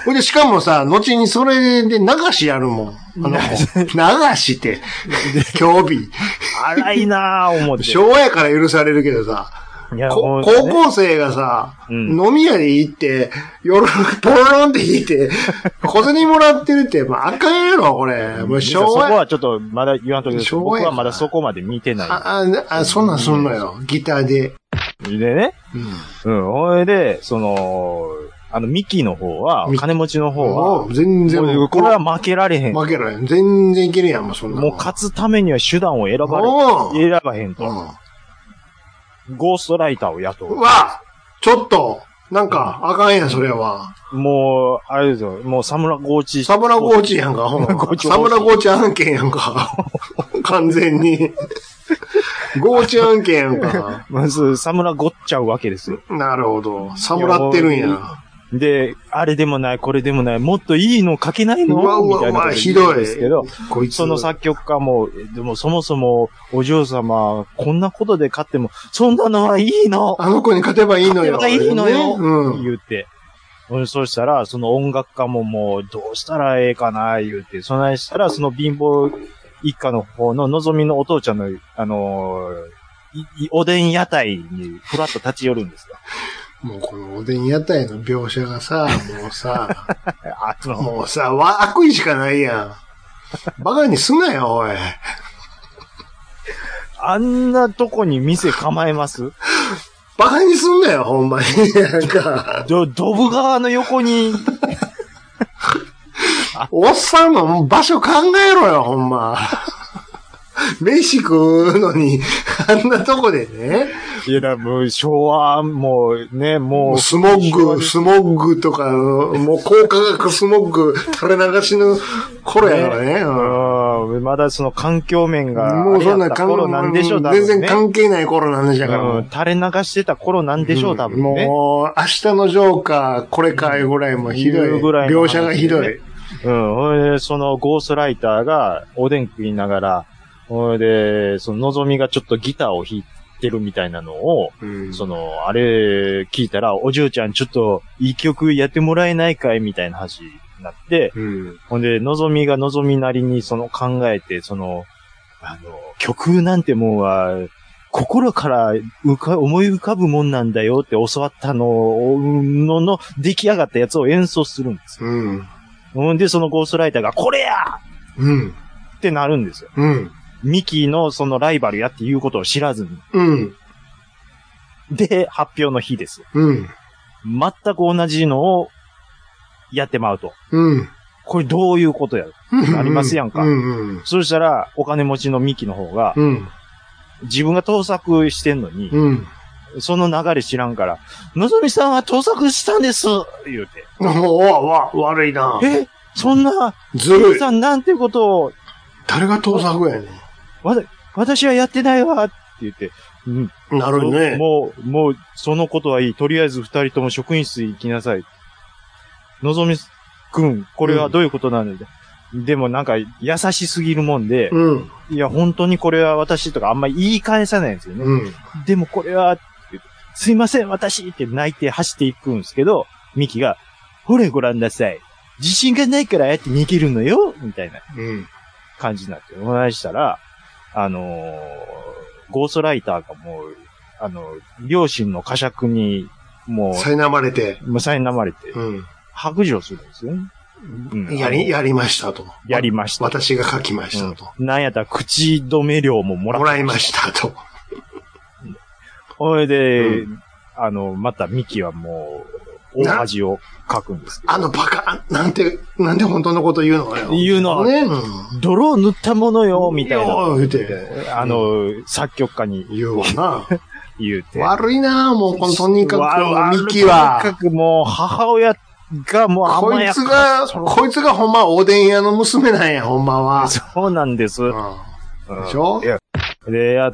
ほいで、しかもさ、後にそれで流しやるもん。あの、流しって、興味。 荒いなぁ、思って。 昭和やから許されるけどさ、いや高校生がさ、うん、飲み屋で行って、夜、ポロロンって行って、小銭もらってるって、まあ、あかんやろ、これ。もう昭和。 そこはちょっと、まだ言わんときですけど、僕はまだそこまで見てない。 あ、あ、あそんなんすんのよ。ギターで。 でね。うん。うん。ほいで、その、あの、ミキの方は、金持ちの方は、 全然もう、これは負けられへん。 負けられへん。全然いけるやん、もうそんな。 もう勝つためには手段を選ばれ、選ばへんと。ゴーストライターを雇う。 うわちょっとなんか、あかんやん、それは。 もう、あれですよ。もう、サムラゴーチ。 サムラゴーチやんか、ほんま。サムラゴーチ案件やんか。完全に。ゴーチ案件やんか。 まず、サムラゴっちゃうわけですよ。 なるほど。サムラってるんや。 で、あれでもない、これでもない、もっといいの書けないのうわうわみたいなことひどいですけど、 こいつその作曲家も、でもそもそも、お嬢様、こんなことで勝っても、そんなのはいいのあの子に勝てばいいのよ。 勝てばいいのよ、 うん、 言って。そうしたら、その音楽家ももう、どうしたらええかな、言うて、そないしたら、その貧乏一家の方ののぞみのお父ちゃんの、あのー、おでん屋台にふらっと立ち寄るんですよ。 もうこのおでん屋台の描写がさ、もうさ、 あのもうさ、悪意しかないやん。バカにすなよ、おい。 あんなとこに店構えますバカにすんなよ、ほんまに。なんか。 ど、ドブ川の横に。 おっさんの場所考えろよ、ほんま。飯食うのに、あんなとこでね。 いや、もう昭和、もうね、もう。 スモッグ、スモッグとか、もう高化学スモッグ垂れ流しの頃やからね。ねうん、まだその環境面が、 もうそんな頃なんでしょう、 多分ね、全然関係ない頃なんでしょうから、 うん。垂れ流してた頃なんでしょう、多分ね。 もう、明日のジョーカー、これかいぐらいもひどい。ぐらい描写がひどい。 うん。そのゴーストライターがおでん食いながら、ほいで、その、のぞみがちょっとギターを弾いてるみたいなのを、うん、その、あれ、聞いたら、お嬢ちゃんちょっと、いい曲やってもらえないかいみたいな話になって、うん、ほんで、のぞみがのぞみなりにその考えて、その、あの、曲なんてもんは、心から浮か、思い浮かぶもんなんだよって教わったのの、の、出来上がったやつを演奏するんですよ。うん。ほんで、そのゴーストライターが、これやうん。ってなるんですよ。うん。ミキのそのライバルやっていうことを知らずに。うん。で、発表の日です。うん。全く同じのをやってまうと。うん。これどういうことやなりますやんか。うんうん。そしたら、お金持ちのミキの方が、うん。自分が盗作してんのに、うん。その流れ知らんから、のぞみさんは盗作したんです言うて。 おわ、わ、悪いな。 えそんな、 ずるい。 さんなんてことを。 誰が盗作やねん。 わ、私はやってないわって言って、 うん。なるね。 もう、もう、そのことはいい。とりあえず二人とも職員室行きなさい。のぞみくん、これはどういうことなんだ、うん、でもなんか、優しすぎるもんで、うん。いや、本当にこれは私とかあんまり言い返さないんですよね。うん。でもこれは、すいません、私って泣いて走っていくんですけど、ミキが、ほれご覧なさい。自信がないからああやって逃げるのよみたいな。うん。感じになってお話したら、あのー、ゴーストライターがもう、あの、両親の呵責に、もう、 苛まれて。 もう苛まれて、うん。白状するんですよね。 うん、やり、やりましたと。 やりました。 私が書きましたと。 うん、なんやったら口止め料ももらもらいましたと。 ほいで、うん、あの、またミキはもう、大恥を書くんですけど。 あのバカ、なんて、なんで本当のこと言うのよ。 言うのは、ね、うん、泥を塗ったものよ、みたいな。言うて。あの、うん、作曲家に。 言うわな。 言うて。 悪いなもう、このとにかく、ミキは。 とにかくもう、母親がもう甘やか。 こいつが、こいつがほんまおでん屋の娘なんや、ほんまは。 そうなんです。うん。 でしょ？ で、やって、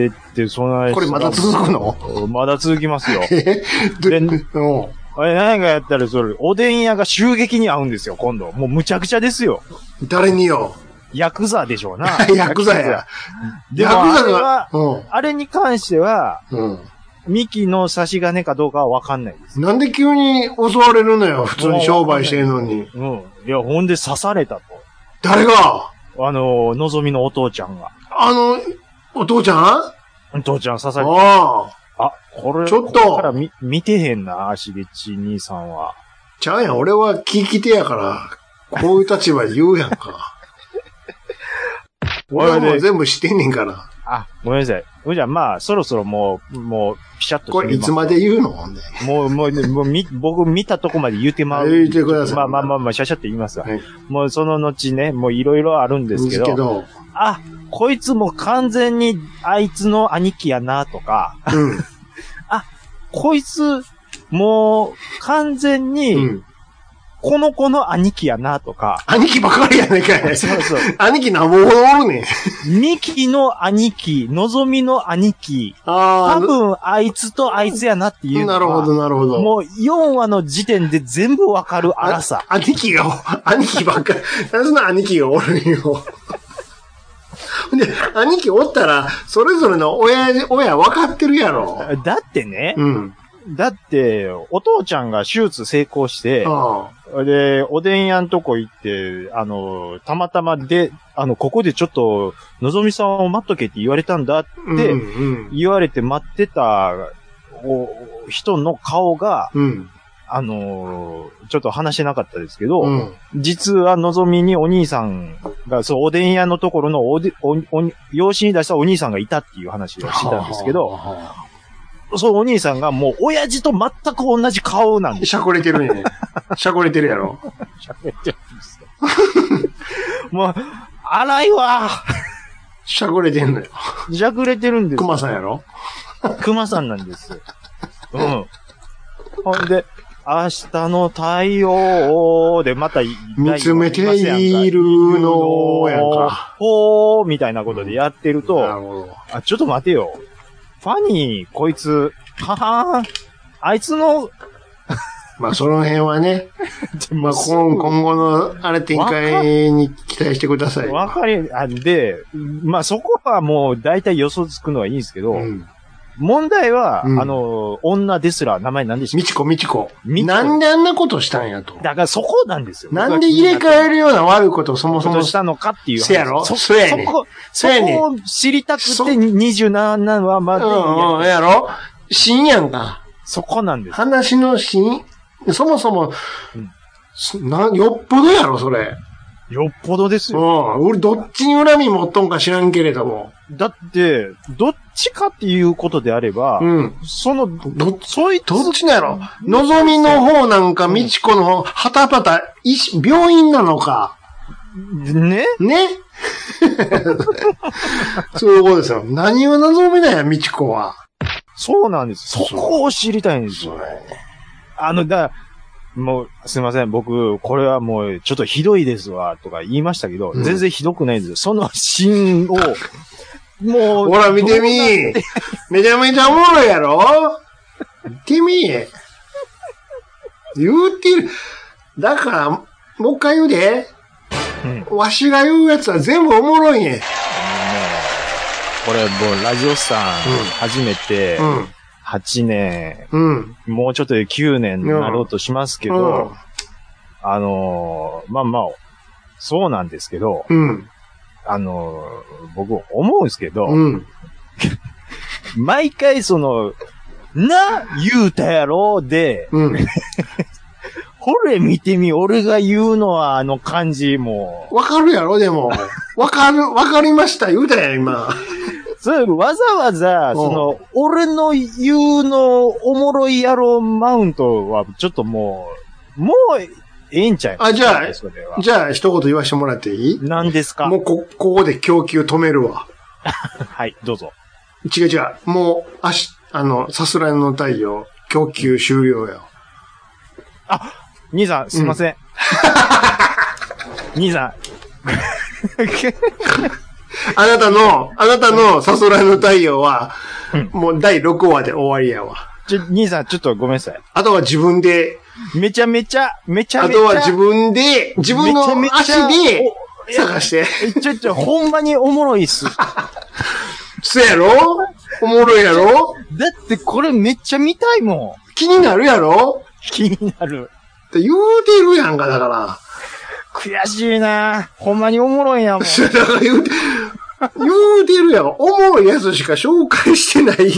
で、そんな。 これまだ続くの？ まだ続きますよ。えで、うん。あれ、何かやったら、それ、おでん屋が襲撃に遭うんですよ、今度。もうむちゃくちゃですよ。 誰によ。 ヤクザでしょうな。 ヤクザや。 でも、あれは、うん、あれに関しては、うん、 ミキの差し金かどうかはわかんないです。 なんで急に襲われるのよ、普通に商売してんのに。 うん。いや、ほんで刺されたと。 誰があの、のぞみのお父ちゃんが。 あの、お父ちゃんお父ちゃん刺された。 ああ。 あ、これ、 ちょっと。 これから見、見てへんな、しげち兄さんは。 ちゃうやん、俺は聞き手やから、こういう立場で言うやんか。俺はもう全部知ってんねんから。 あ、ごめんなさい。じゃあまあ、そろそろもう、もう、ピシャッとしてこれいつまで言うのほんで。 もう、もう、もう、み、僕見たとこまで言ってまう。 言ってください。 まあまあまあまあ、シャシャって言いますわ。はい、もうその後ね、もういろいろあるんですけど。ですけど。あ、こいつも完全にあいつの兄貴やなとか。うん。あ、こいつ、もう完全に、うんこの子の兄貴やなとか。 兄貴ばかりやねんかい。そうそう。兄貴なんぼほどおるねん。ミキの兄貴、のぞみの兄貴。ああ。多分あいつとあいつやなっていうのは。 なるほど、なるほど。 もうよんわの時点で全部わかる荒さ。 兄貴が、兄貴ばっかり。なんでそんな兄貴がおるんよ。で、兄貴おったら、それぞれの親、親分かってるやろ。 だってね。うん。だって、お父ちゃんが手術成功して、ああで、おでん屋んとこ行って、あの、たまたまで、あの、ここでちょっと、のぞみさんを待っとけって言われたんだって、言われて待ってた、お人の顔が、うん、あの、ちょっと話してなかったですけど、うん、実はのぞみにお兄さんが、そう、おでん屋のところのおで、お、お、養子に出したお兄さんがいたっていう話をしてたんですけど、はははそう、お兄さんがもう、親父と全く同じ顔なんです。 しゃこれてるね。しゃこれてるやろ。しゃこれてるんですよ。もう、荒いわ。 しゃこれてんのよ。 しゃくれてるんですよ。 熊さんやろ熊さんなんです。うん。ほんで、明日の太陽でまた、 見つめているのやんか。 ほーみたいなことでやってると、うん、なるほど。あ、ちょっと待てよ。ファニー、こいつ、ははーあいつの、 まあその辺はね、まあ今後のあれ展開に期待してください。 わかり、あで、まあそこはもう大体予想つくのはいいんですけど、うん、問題は、うん、あの、女ですら名前何でしたっけ？ みちこ、みちこ。なんであんなことしたんやと。 だからそこなんですよ。 なんで入れ替えるような悪いことをそもそもしたのかっていう。 せやろ？そ、そやねん。 そこ、そこを知りたくてにじゅうななわまで。 うんうん、やろ？真やんか。 そこなんです。 話の真、そもそも、うん、な、よっぽどやろ、それ。 よっぽどですよ。 うん。俺、どっちに恨み持っとんか知らんけれども。 だって、どっちかっていうことであれば、うん。その、 ど、そいつ。どっちなの？のぞみの方なんか、みちこの方、はたぱた、医師、病院なのか。 ねねそういうことですよ。何を望みだよ、みちこは。 そうなんです。そこを知りたいんですよ。あの、だ、もう、すいません。僕、これはもう、ちょっとひどいですわ、とか言いましたけど、うん、全然ひどくないんですよ。そのシーンを、もう。 ほら、見てみー。めちゃめちゃおもろいやろ見てみー。言うてる。だから、もう一回言うで。うん、わしが言うやつは全部おもろいねん。 これもうラジオさん始めてはちねん、うん、もうちょっとできゅうねんになろうとしますけど、うん、あのー、まあまあ、そうなんですけど、うん、あのー、僕思うんですけど、うん、毎回その、な、言うたやろで、うんこれ見てみ、俺が言うのはあの感じもう。わかるやろでも。わかる、わかりました言うたやん、今。 それ、わざわざ、その、俺の言うのおもろい野郎マウントは、ちょっともう、もう、ええんちゃいますあ、じゃあ、じゃあ、一言言わせてもらっていい？ 何ですか？ もう、こ、ここで供給止めるわ。 はい、どうぞ。 違う違う。もう、あし、あの、さすらいの太陽、供給終了よ。 あ、兄さん、すいません。うん、兄さん。 あなたの、あなたのさすらいの太陽は、うん、もうだいろくわで終わりやわ。 ちょ、兄さん、ちょっとごめんなさい。 あとは自分で。 めちゃめちゃ、めちゃめちゃ。 あとは自分で、自分の足で探して。 ちょ、ちょ、ほんまにおもろいっす。 そやろおもろいやろ？ だってこれめっちゃ見たいもん。気になるやろ？ 気になる。 って言うてるやんか、だから。 悔しいな。ほんまにおもろいやもん。 だから言うて、言うてるやん。おもろいやつしか紹介してないって。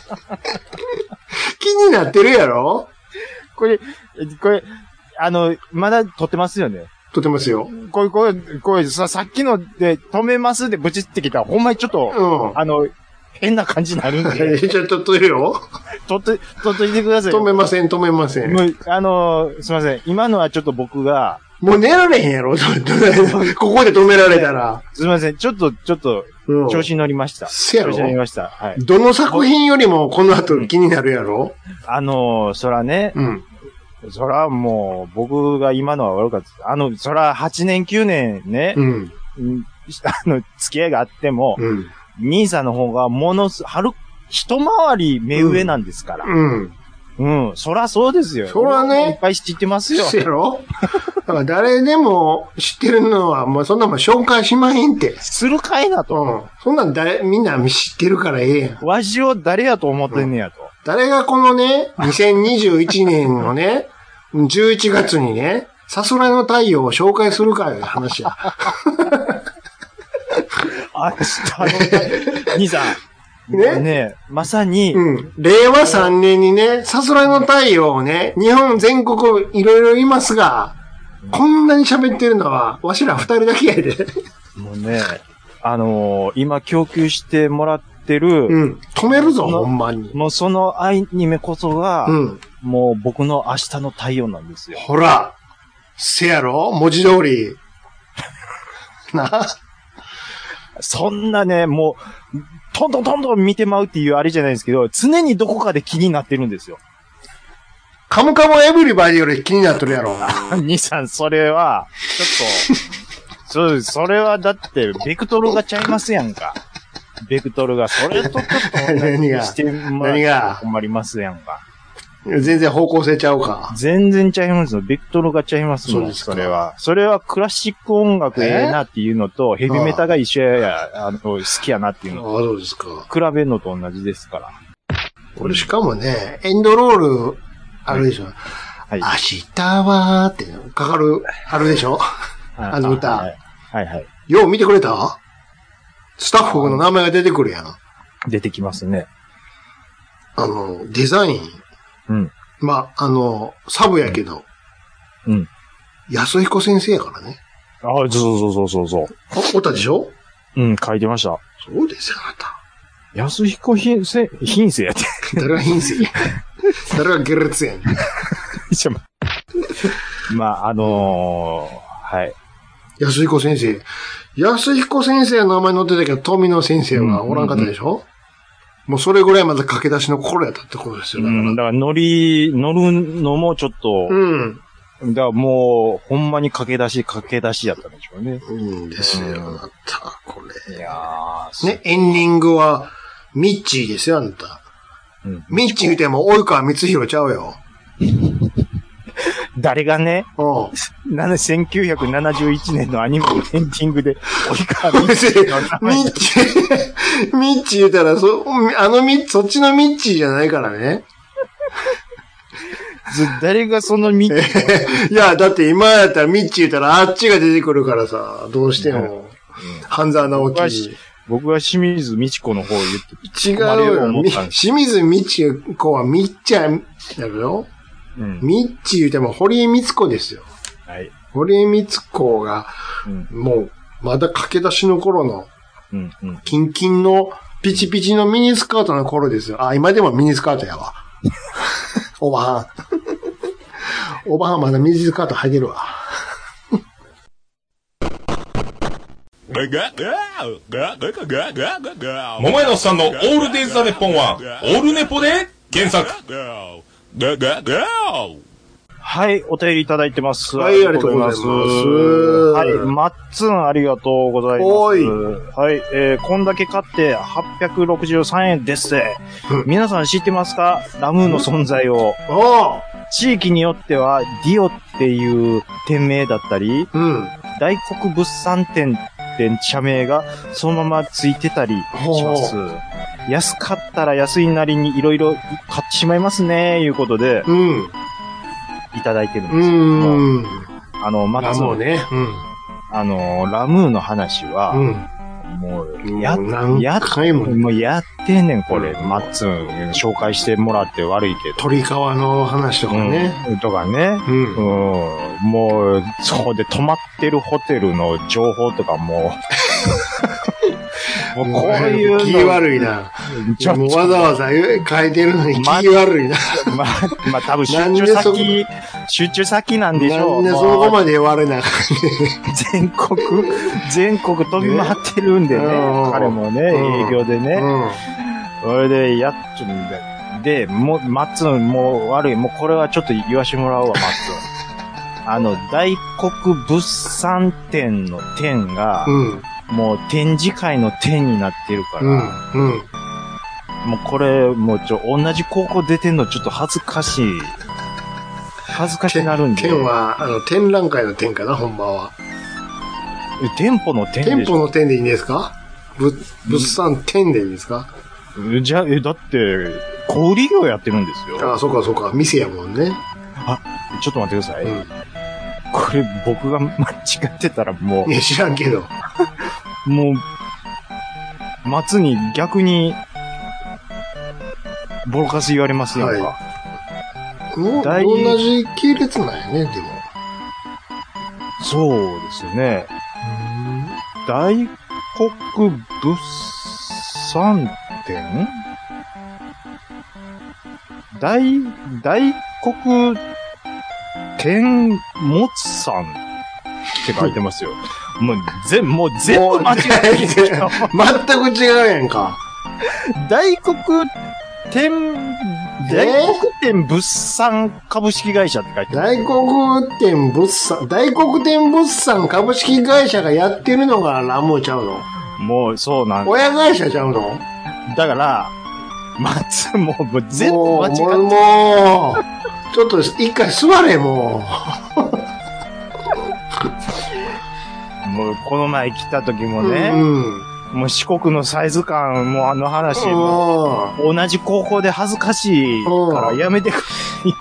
気になってるやろ？ これ、これ、あの、まだ撮ってますよね。 撮ってますよ。 これ、これ、これさ、さっきので止めますでブチってきたら、ほんまにちょっと、うん、あの、変な感じになるんで。 ちょっと撮ってるよ。 撮って、撮っといてくださいよ。 止めません、止めません。 もう、あの、すいません。今のはちょっと僕が、 もう寝られへんやろここで止められたら。 すみません。ちょっと、ちょっと、調子に乗りました。 せやろ？ 調子に乗りました。はい。 どの作品よりもこの後気になるやろ？ あの、そらね。 うん。 そらもう、僕が今のは悪かった。あの、そらはちねんきゅうねんね。 うん。 あの、付き合いがあっても、 うん。 兄さんの方がものす、はる、一回り目上なんですから。 うん。 うん。そらそうですよ。 そらね。 いっぱい知ってますよ。 そうやろ？だから誰でも知ってるのは、もうそんなもん紹介しまへんって。 するかいなと。 うん。そんなん誰、みんな知ってるからええやん。 わしを誰やと思ってんねやと。うん、 誰がこのね、にせんにじゅういちねんのね、じゅういちがつにね、さすらいの太陽を紹介するかいう話や。 明日の、兄さん。 ね。 ねまさに、 うん。れいわさんねんにね、さすらいの太陽をね、日本全国いろいろいますが、こんなに喋ってるのは、わしら二人だけやで。 もうね、あのー、今供給してもらってる。 うん。止めるぞ、ほんまに。 もうそのアニメこそが、 うん。 もう僕の明日の太陽なんですよ。 ほら、せやろ？文字通り。な。 そんなね、もう、トントントントン見てまうっていうあれじゃないですけど、常にどこかで気になってるんですよ。 カムカムエブリバディより気になってるやろ。 兄さん、それは、ちょっと、そう、それはだって、ベクトルがちゃいますやんか。ベクトルが、それとちょっと同じにしてもらって困りますやんか。 全然方向性ちゃうか。 全然ちゃいますよ。ベクトルがちゃいますもん。そうですか。それは。それはクラシック音楽ええなっていうのと、ヘビメタが一緒や、あの、好きやなっていうのと。 ああ、そうですか。 比べるのと同じですから。 俺しかもね、エンドロール、あるでしょ。はい。明日はーってかかる、あるでしょ。あの歌。 はいはい。 よう見てくれた？スタッフの名前が出てくるやん。 出てきますね。 あの、デザイン。 うん。 まあ、あの、サブやけど。 うん。 安彦先生やからね。 ああ、そうそうそうそうそう。 おったでしょ？ うん、書いてました。 そうですよ、あなた。 安彦品性、品性やって。 誰が品性や。誰が下劣やねん。 まあ、あのー、はい。 安彦先生。安彦先生の名前載ってたけど、富野先生はおらんかったでしょ？うんうんうん、もうそれぐらいまで駆け出しの頃やったってことですよ。だから、うん、 だから乗り、乗るのもちょっと、 うん。 だからもう、ほんまに駆け出し、駆け出しやったんでしょうね。 うんですよ、あなた、これ。 いやー。 ね、エンディングは、ミッチーですよ、あなた。うん、ミッチー言うても、及川光弘ちゃうよ。 誰がね、 うん。 せんきゅうひゃくななじゅういちねんのアニメのエンディングで、及川光弘の名前。 ミッチー、ミッチー言うたら、そ、あのミッ、そっちのミッチーじゃないからね。 誰がそのミッチーいや、だって今やったらミッチー言ったらあっちが出てくるからさ、どうしても。うん、半沢直樹。 僕は清水美智子の方を言って。 違うよ。清水美智子はみっちゃんやるよ。うん、ミッチー言うても堀江光子ですよ。 はい。 堀江光子が、うん、もう、まだ駆け出しの頃の、 うんうん、 キンキンのピチピチのミニスカートの頃ですよ。あ、今でもミニスカートやわ。おばはん。おばはんまだミニスカート履いてるわ。 桃屋のおっさんのオールデイズ・ザ・ネッポンは、オールネポで検索。 はい、お便りいただいてます。 はい、ありがとうございます。 はい、マッツンありがとうございます。 はい。 はい、えー、こんだけ買ってはっぴゃくろくじゅうさんえんです。皆さん知ってますか？ラムーの存在を。 ああ。 地域によっては、ディオっていう店名だったり、 うん、 大黒物産店って社名がそのままついてたりします。 安かったら安いなりにいろいろ買ってしまいますね、いうことで、 うん。 いただいてるんですけどうも、 ん。 あの、マッツン、 ラムね。うん。 あの、ラムーの話は、 うん。 もう、や、 何や、 回も、 もうやってんねん、これ。マッツン、紹介してもらって悪いけど。 鳥川の話とかね。 うん、とかね。 うん。 うん。もう、そこで泊まってるホテルの情報とかもう、もうこういうの。気悪いな。ちょっとわざわざ書いてるのに気悪いな。 ま、まあ、まあ、多分集中先、集中先なんでしょう。 なんでそこまで言われな全国、全国飛び回ってるんでね。ね彼もね、営業でね。それで、やっちょっと、で、もう、マッツン、もう悪い。もうこれはちょっと言わしてもらうわ、マッツン。あの、大黒物産展の展が、うんもう展示会の展になってるから、うんうん、もうこれ、もうちょ、同じ高校出てんのちょっと恥ずかしい。恥ずかしくなるんで。 展は、あの、展覧会の展かな、ほんまは。 え、店舗の展でしょ店舗の展でいいんですか物、物産展でいいんですか、 うん、じゃあ、え、だって、小売業やってるんですよ。 ああ、そうかそうか。店やもんね。 あ、ちょっと待ってください。うん、これ、僕が間違ってたらもう。 いや、知らんけど。 もう、松に逆に、ボロカス言われますやんか。はい、 もう、同じ系列なんやね、でも。 そうですね。大黒物産展大、大黒天物産って書いてますよ。もう、全、もう全部間違えてる。 全く違うやんか。 大黒天、大黒天物産株式会社って書いてます。 大黒天物産、大黒天物産株式会社がやってるのがラムちゃうの？ もう、そうなんです。親会社ちゃうの？ だから、松、もう、もう全部間違ってる。 もう、もう、ちょっと一回座れ、もう。 もうこの前来た時もね、うんうん、もう四国のサイズ感もあの話も、同じ高校で恥ずかしいからやめてくれ。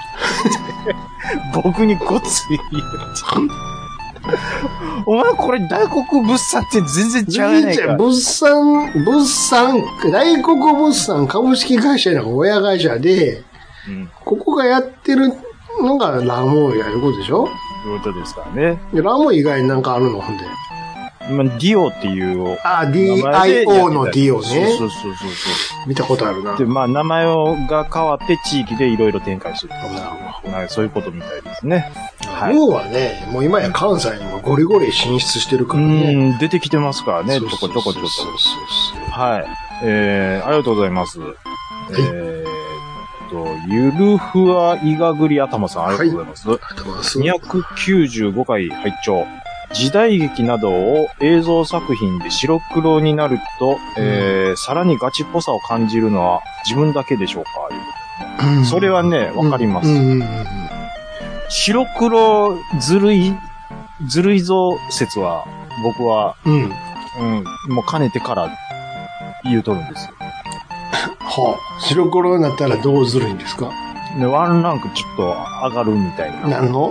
僕にごつい言うて。お前これ大黒物産って全然ちゃうやないか。 物産、物産、大黒物産株式会社の親会社で、うん、ここがやってるのがラモーやいうことでしょ？ そういうことですからね。 ラモ以外になんかあるのほんで。 まあ、ディオっていう。 あ、ディーアイオー のディオね。 そうそうそうそう。 見たことあるな。 で、まあ、名前が変わって地域でいろいろ展開する。まあ、そういうことみたいですね。 はい。要はね、もう今や関西にもゴリゴリ進出してるからね。 うん、出てきてますからね、ちょこちょこちょこ。そうそうそう。はい。えー、ありがとうございます。はい、えーと、ゆるふわいがぐり頭さん、ありがとうございます。はい、ありがとうございます。にひゃくきゅうじゅうごかい拝聴。時代劇などを映像作品で白黒になると、うん、えー、さらにガチっぽさを感じるのは自分だけでしょうか、うん、それはね、わかります、うんうんうん。白黒ずるい、ずるいぞ説は、僕は、うん、うん、もうかねてから言うとるんですよ。 はあ、白黒になったらどうずるいんですか？ ね、ワンランクちょっと上がるみたいな。 何の？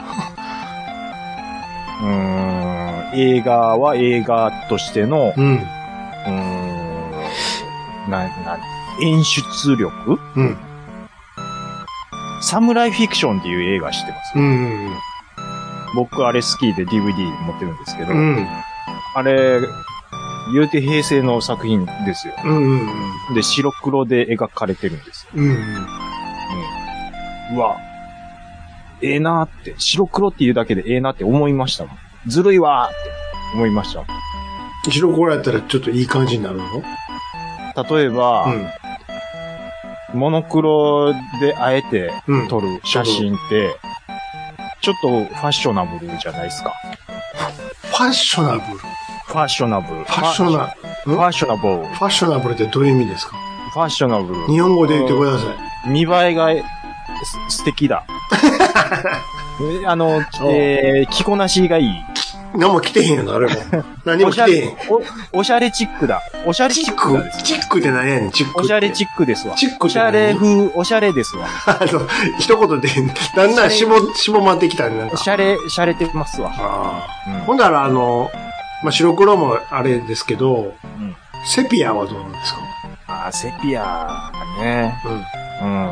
うーん、映画は映画としての、うん、うーん、な、な、演出力？うん。サムライフィクションっていう映画知ってます？うん、うん。僕あれ好きで ディーブイディー 持ってるんですけど、うん、あれ、言うて平成の作品ですよ。うんうんうん、で、白黒で描かれてるんですよ。うんうんうん、うわ、ええー、なーって、白黒っていうだけでええー、なって思いましたもん。ずるいわーって思いました。 白黒やったらちょっといい感じになるの？ 例えば、うん、モノクロであえて撮る写真って、うん、ちょっとファッショナブルじゃないですか。 ファッショナブルファッショナブル。 ファッショナ、 ファッショナブル。 ファッショナブルってどういう意味ですか？ ファッショナブル。 日本語で言ってください。見栄えが素敵だ。あの、えー、着こなしがいい。 何も来てへんやん、あれも。何も来てへん。 お、おしゃれチックだ。おしゃれチックだ。 チックって何やねん、チック。 おしゃれチックですわ。 チックって何？ おしゃれ風、おしゃれですわ。 あの、一言で、だんだんしぼ、しぼまってきたね、なんか。 しゃれ、しゃれてますわ。 ああ。うん、ほんだら、あの、まあ、白黒もあれですけど、うん、セピアはどうなんですか？ ああ、セピアね。うん。うん。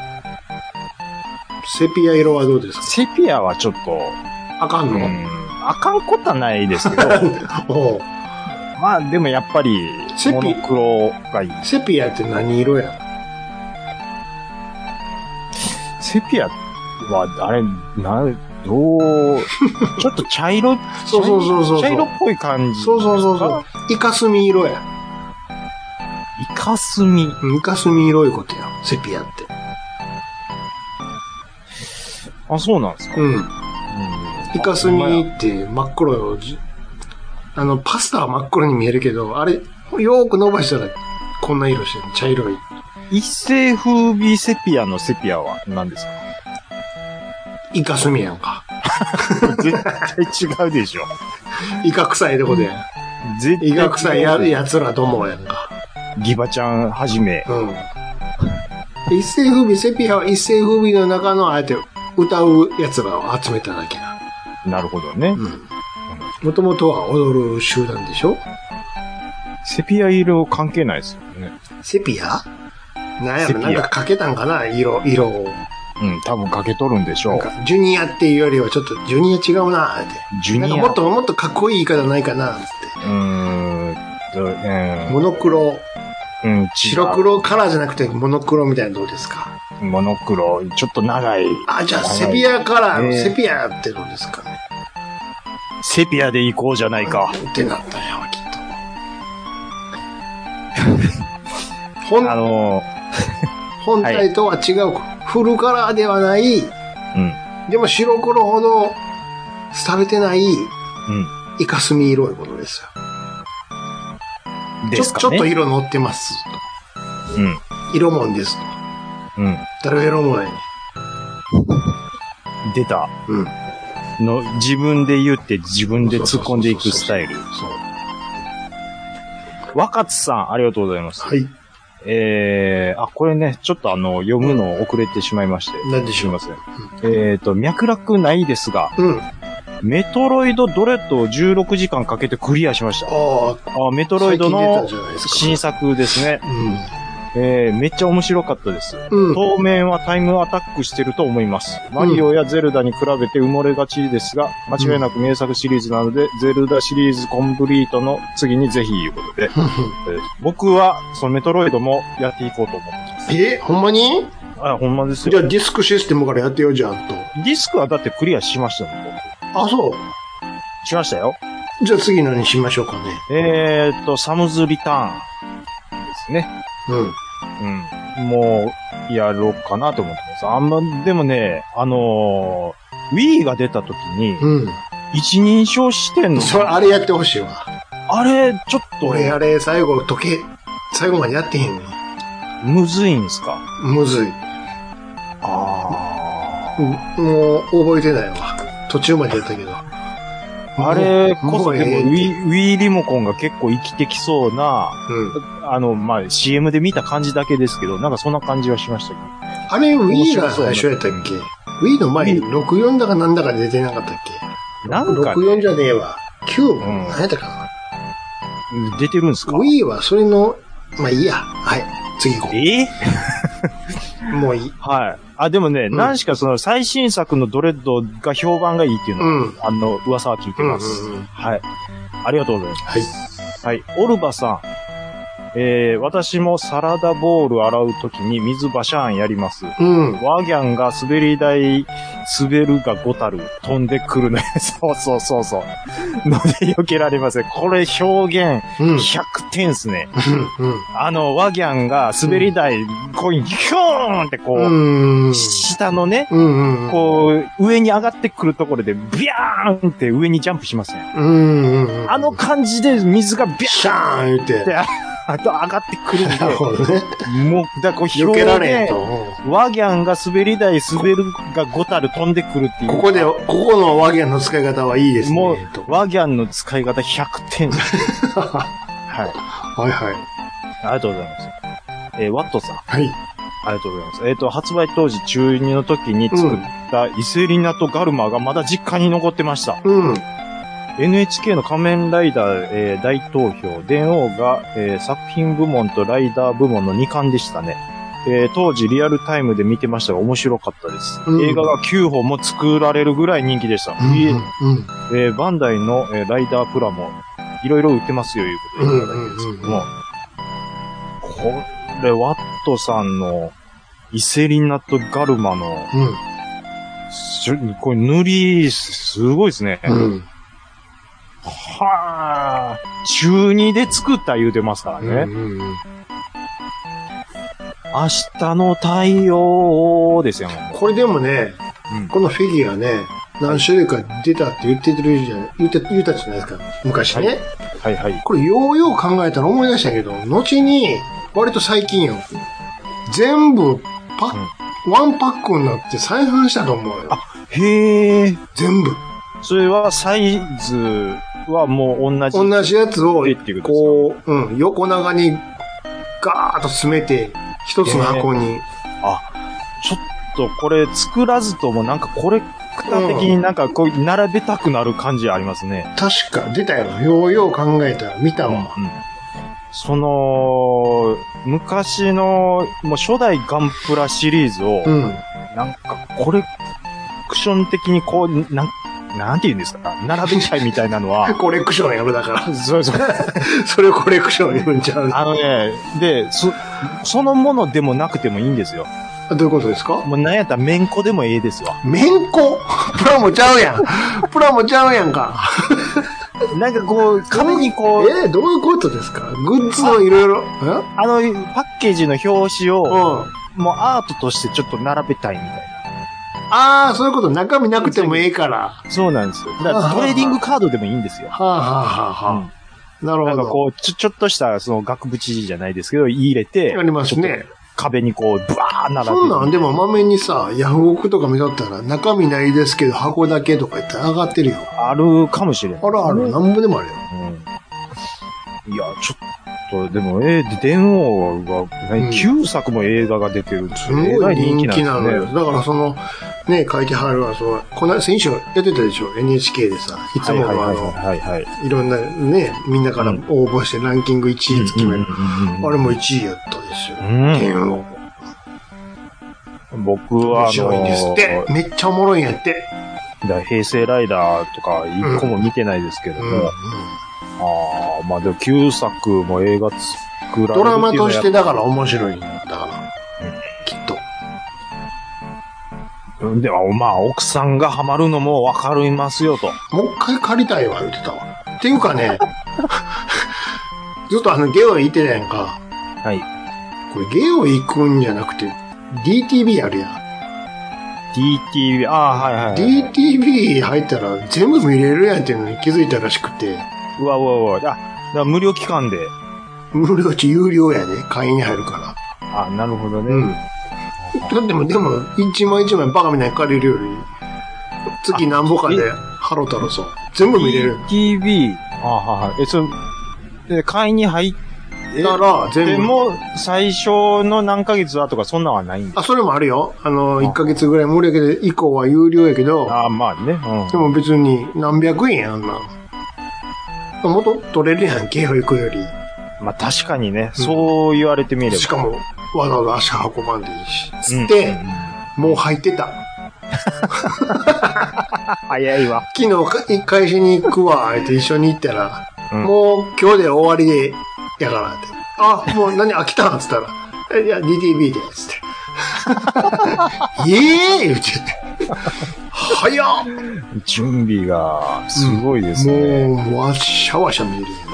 セピア色はどうですか？ セピアはちょっと、 あかんの？うん、 あかんことはないですけど。おまあ、でもやっぱり、セピモノクロがいい。 セピアって何色や？ セピアは、あれ、な、どう、ちょっと茶色、 そうそうそうそう。 茶色っぽい感じ。 そうそうそうそう。イカスミ色や。 イカスミ。 イカスミ色いうことや。セピアって。 あ、そうなんですか？うん。うん、 イカスミって真っ黒よ。あの、パスタは真っ黒に見えるけど、あれ、よーく伸ばしたらこんな色してる。茶色い。 一世風靡セピアのセピアは何ですか？ イカスミやんか。 絶対違うでしょ。 イカ臭いってことやん。絶対イカ臭いや奴らどもやんか。 ギバちゃんはじめ。うん。 一世風靡セピアは一世風靡の中のあえて歌う奴らを集めただけな。 なるほどね。うん。 もともとは踊る集団でしょ？ セピア色関係ないですよね。 セピア？なんやろ、なんかかけたんかな、色、色を。 うん、多分かけとるんでしょう。なんか、 ジュニアっていうよりはちょっと、ジュニア違うなーって。 ジュニアなんかもっともっとかっこいい言い方ないかなーって。うーんと、えー、モノクロ。うん、白黒カラーじゃなくてモノクロみたいなのどうですか？ モノクロ、ちょっと長い。 あ、じゃあセピアカラーのセピアってどうですかね？ セピアで行こうじゃないか。 ってなったよ、きっと。ほん、あのー、本体とは違う、はい、フルカラーではない、うん、でも白黒ほど廃れてない、うん、イカスミ色いことですよ。ですかね、ちょ、ちょっと色乗ってますと。うん。色もんですと。うん。誰が色もないね。 出た。うん。の、自分で言って自分で突っ込んでいくスタイル。そう。若津さん、ありがとうございます。はい。えー、あ、これね、ちょっとあの、読むの遅れてしまいまして。 何でしょう？ すいません。うん、えーと、脈絡ないですが、うん。メトロイドドレッドをじゅうろくじかんかけてクリアしました。ああ、メトロイドの新作ですね。うん、えー、めっちゃ面白かったです、うん。当面はタイムアタックしてると思います。マリオやゼルダに比べて埋もれがちですが、間違いなく名作シリーズなので、うん、ゼルダシリーズコンプリートの次にぜひいうことで、えー、僕はそのメトロイドもやっていこうと思ってます。 え、ほんまに？ あ、ほんまですよ。 じゃあディスクシステムからやってよ、じゃんと。 ディスクはだってクリアしましたもん。 あ、そう。 しましたよ。 じゃあ次何しましょうかね。 えーっと、サムズリターンですね。うん。うん。もう、やろうかなと思ってます。あんま、でもね、あのー、Wii が出た時に、うん。一人称視点の。 それ、あれやってほしいわ。 あれ、ちょっと。 俺、あれ、最後、時計、最後までやってへんの。 むずいんすか？ むずい。 ああ。もう、覚えてないわ。途中までやったけど。 あれこそでも Wii、Wii リモコンが結構生きてきそうな、うん、あの、まあ、シーエム で見た感じだけですけど、なんかそんな感じはしましたけど。 あれ Wii が最初やったっけ？ Wii の前にろくじゅうよんだかなんだか出てなかったっけ？なんか、ね。ろくじゅうよんじゃねえわ。きゅう、うん、何やったかな？出てるんですか？ Wii はそれの、まあいいや。はい。次行こう。 えー、もういい。 はい。あ、でもね、うん、何しかその最新作のドレッドが評判がいいっていうのは、うん、あの、噂は聞いてます、うんうんうん。はい。ありがとうございます。はい。はい。オルバさん。えー、私もサラダボール洗うときに水バシャーンやります。うん。ワギャンが滑り台、滑るがごたる、飛んでくるね。そうそうそうそう。ので避けられません。これ表現、ひゃくてんっすね。うんうん、あの、ワギャンが滑り台、こう、ヒョーンってこう、うん、下のね、うんうん、こう、上に上がってくるところで、ビャーンって上にジャンプしますね。うんうんうん、あの感じで水がビャーンって。 ーッと上がってくるんで、 なるほどね。 もう、だからこう、 避けられんと。 ワギャンが滑り台滑るがごたる飛んでくるっていう。 ここで、ここのワギャンの使い方はいいですね。 もう、ワギャンの使い方ひゃくてん。はい。 はいはい。 ありがとうございます。えー、ワットさん。 はい。 ありがとうございます。えっ、ー、と、発売当時中にの時に作ったイセリナとガルマがまだ実家に残ってました。 うん。 エヌエイチケー の仮面ライダー、えー、大投票、電王が、えー、作品部門とライダー部門のにかんでしたね。えー、当時リアルタイムで見てましたが面白かったです。うん、映画がきゅうほんも作られるぐらい人気でした。うんうんえー、バンダイの、えー、ライダープラもいろいろ売ってますよ、いうことでいただいてるんですけども。これ、ワットさんのイセリナとガルマの、うん、これ塗り、すごいですね。うんはぁ、中にで作った言うてますからね。うんうんうん、明日の太陽ですよ。 これでもね、うん、このフィギュアね、何種類か出たって言ってるじゃない、言って、言ったじゃないですか。昔ね。はい、はい、はい。これようよう考えたら思い出したけど、後に、割と最近よ。全部パッ、うん、ワンパックになって再販したと思うよ。 あ、へー。 全部。 それはサイズはもう同じ。 同じやつを、こう、うん、横長にガーッと詰めて、一つの箱に。 あ、ちょっとこれ作らずともなんかコレクター的になんかこう並べたくなる感じありますね。 確か出たよ。ようよう考えたら見たわ。うんうん、 その、昔の、もう初代ガンプラシリーズを、うん、なんかコレクション的にこう、なんなんて言うんですか並べちゃいみたいなのは。 コレクションやろ、だから。 そうそう。 それをコレクション言うんちゃう。 あのね、で、そ、そのものでもなくてもいいんですよ。 どういうことですか？ もうなんやったらめんこでもええですわ。 めんこプラモちゃうやん。プラモちゃうやんか。 なんかこう、紙にこう。 えー、どういうことですか？グッズのいろいろ。 あの、パッケージの表紙を、うん、もうアートとしてちょっと並べたいみたいな。 ああ、そういうこと。中身なくてもええから。 そうなんですよ。だからトレーディングカードでもいいんですよ。 はあ、はあはあはあ、うん、なるほど。 なんかこう、ちょ、ちょっとしたその額縁じゃないですけど、入れて。 ありますね。 壁にこう、ブワー並べて。 そんなんでもまめにさ、ヤフオクとか見とったら、中身ないですけど箱だけとか言って上がってるよ。 あるかもしれない。 あるある。なんぼでもあるよ。 うん。いや、ちょっと、でも、えー、電王が、きゅうさくも映画が出てるってすごい人気なのよ。だからその、ね、書いてはるわ、そう、この先週やってたでしょ ?エヌエイチケー でさ、いつものあの、いろんなね、みんなから応募してランキングいちい決める。あれもいちいやったですよ。電王。 僕は、 面白いんですって。めっちゃおもろいんやって。 だ平成ライダーとか一個も見てないですけども。うんうんうん、ああ、まあでもきゅうさくも映画作られる。 ドラマとしてだから面白いんだから。うん、きっと。 でも、まあ、奥さんがハマるのもわかりますよと。 もう一回借りたいわ、言ってたわ。っていうかね、ずっとあの、ゲオ行ってたやんか。 はい。 これゲオ行くんじゃなくて、ディーティービー あるやん。 ディーティービー、ああ、はいはい、はい。 ディーティービー 入ったら全部見れるやんっていうのに気づいたらしくて。 うわうわうわ。あ、だから無料期間で。 無料値有料やで、会員に入るから。あ、なるほどね。 うん。だっても、でも、一枚一枚バカみたいに借りるより、月何ぼかで払ったらさ、全部見れる。 ディーティービー、ああ、はいはい。え、それ、会員に入ってたら、全部。 でも、最初の何ヶ月はとか、そんなんはないんだ。 あ、それもあるよ。あの、いっかげつぐらい無料やけど、以降は有料やけど。 ああ、まあね。 うん。でも別に何百円やんな。もっと取れるやん、ゲオ行くより。 まあ確かにね、うん、そう言われてみれば。 しかも、わざわざ足運ばんでいいし。つって、うん、もう入ってた。 早いわ。 昨日、会社に行くわ、って一緒に行ったら、うん、もう今日で終わりで、やからって。あ、もう何飽きたんつったら、いや、ディーティービー で、つって。イエーイ言って。早っ準備が、すごいですね。 うん、もう、わしゃわしゃ見える今。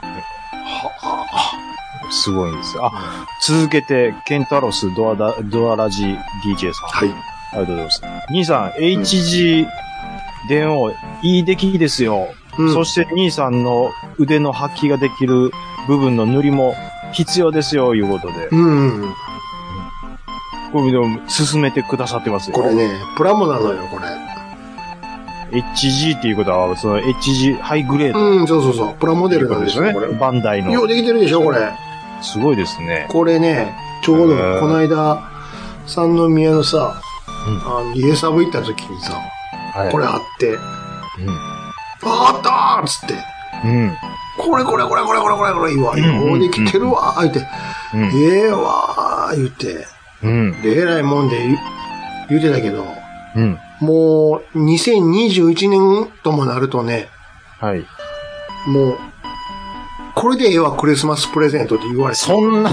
すごいんですよ。あ、続けて、ケンタロスドアダ、ドアラジ ディージェー さん。 はい。 ありがとうございます。兄さん、エイチジー 電王、いい出来ですよ。うん、そして兄さんの腕の発揮ができる部分の塗りも必要ですよ、いうことで。 うん。うん、 これでも進めてくださってますよ。 これね、プラモなのよ、これ。 エイチジー っていうことは、その エイチジー ハイグレード。 うん、そうそうそう。プラモデルなんですよね、これ。 バンダイの。 ようできてるでしょ、これ。 すごいですね。 これね、ちょうど、この間、三宮のさ、うん、あの、家サブ行った時にさ、はい、これあって、うん、あったーっつって、うん、これこれこれこれこれこれこれ言うわ、ようできてるわー言って、うん、ええわー言って、うん、で、えらいもんで言、言うてたけど、うん、もう、にせんにじゅういちねんともなるとね、はい。もう、これでええわ、クリスマスプレゼントって言われて。 そんな。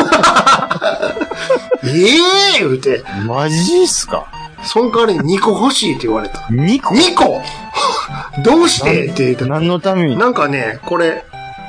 ええ言うて。 マジっすか？ その代わりににこ欲しいって言われた。 にこ ? にこどうしてって言った。 何のために？ なんかね、これ、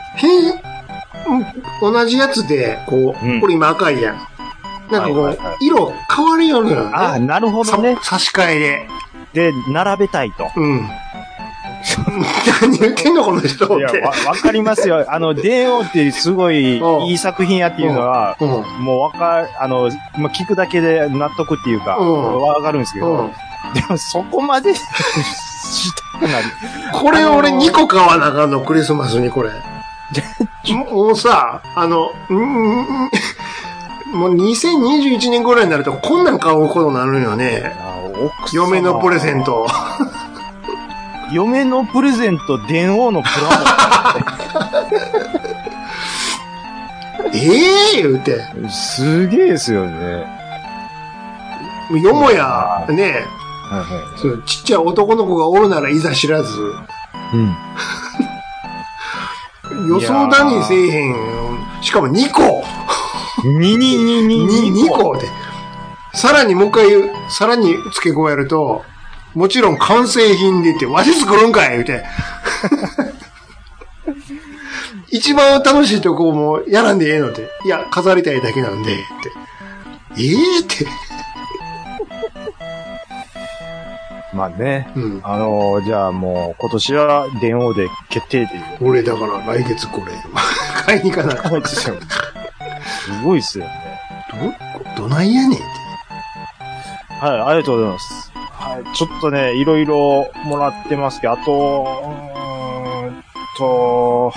同じやつで、こう、うん、これ今赤いやん。なんかこう、はいはいはい、色変わるよね。 ああ、なるほどね。 差し替えで。 で、並べたいと。 うん。何言ってんのこの人って。いや、 わ、わかりますよ。あの、電王ってすごいいい作品やっていうのは、うん、もうわか、あの、まあ、聞くだけで納得っていうか、わ、うん、かるんですけど、うん、でもそこまでしたくなる。 これ俺にこ買わなあかんの、クリスマスにこれ。もうさ、あの、んんもうにせんにじゅういちねんぐらいになるとこんなん買うことになるよね。嫁のプレゼント。 嫁のプレゼント、電王のプラモ。ええ言うて。 すげえですよね。 よもや、ね、はいはい、そうちっちゃい男の子がおるならいざ知らず。うん。予想だにせえへん。しかもにこ。 に、に、に、に、 にこで。さらにもう一回言う、さらに付け加えると、もちろん完成品でって、わし作るんかい言うて。一番楽しいとこもやらんでええのって。いや、飾りたいだけなんで、って。ええー、って。 まあね。うん、あのー、じゃあもう、今年は電王で決定でいう。 俺だから来月これ、買いに行かなかった。 すごいっすよね。 ど、どないやねんって。 はい、ありがとうございます。はい、ちょっとね、いろいろもらってますけど、あと、うーんと、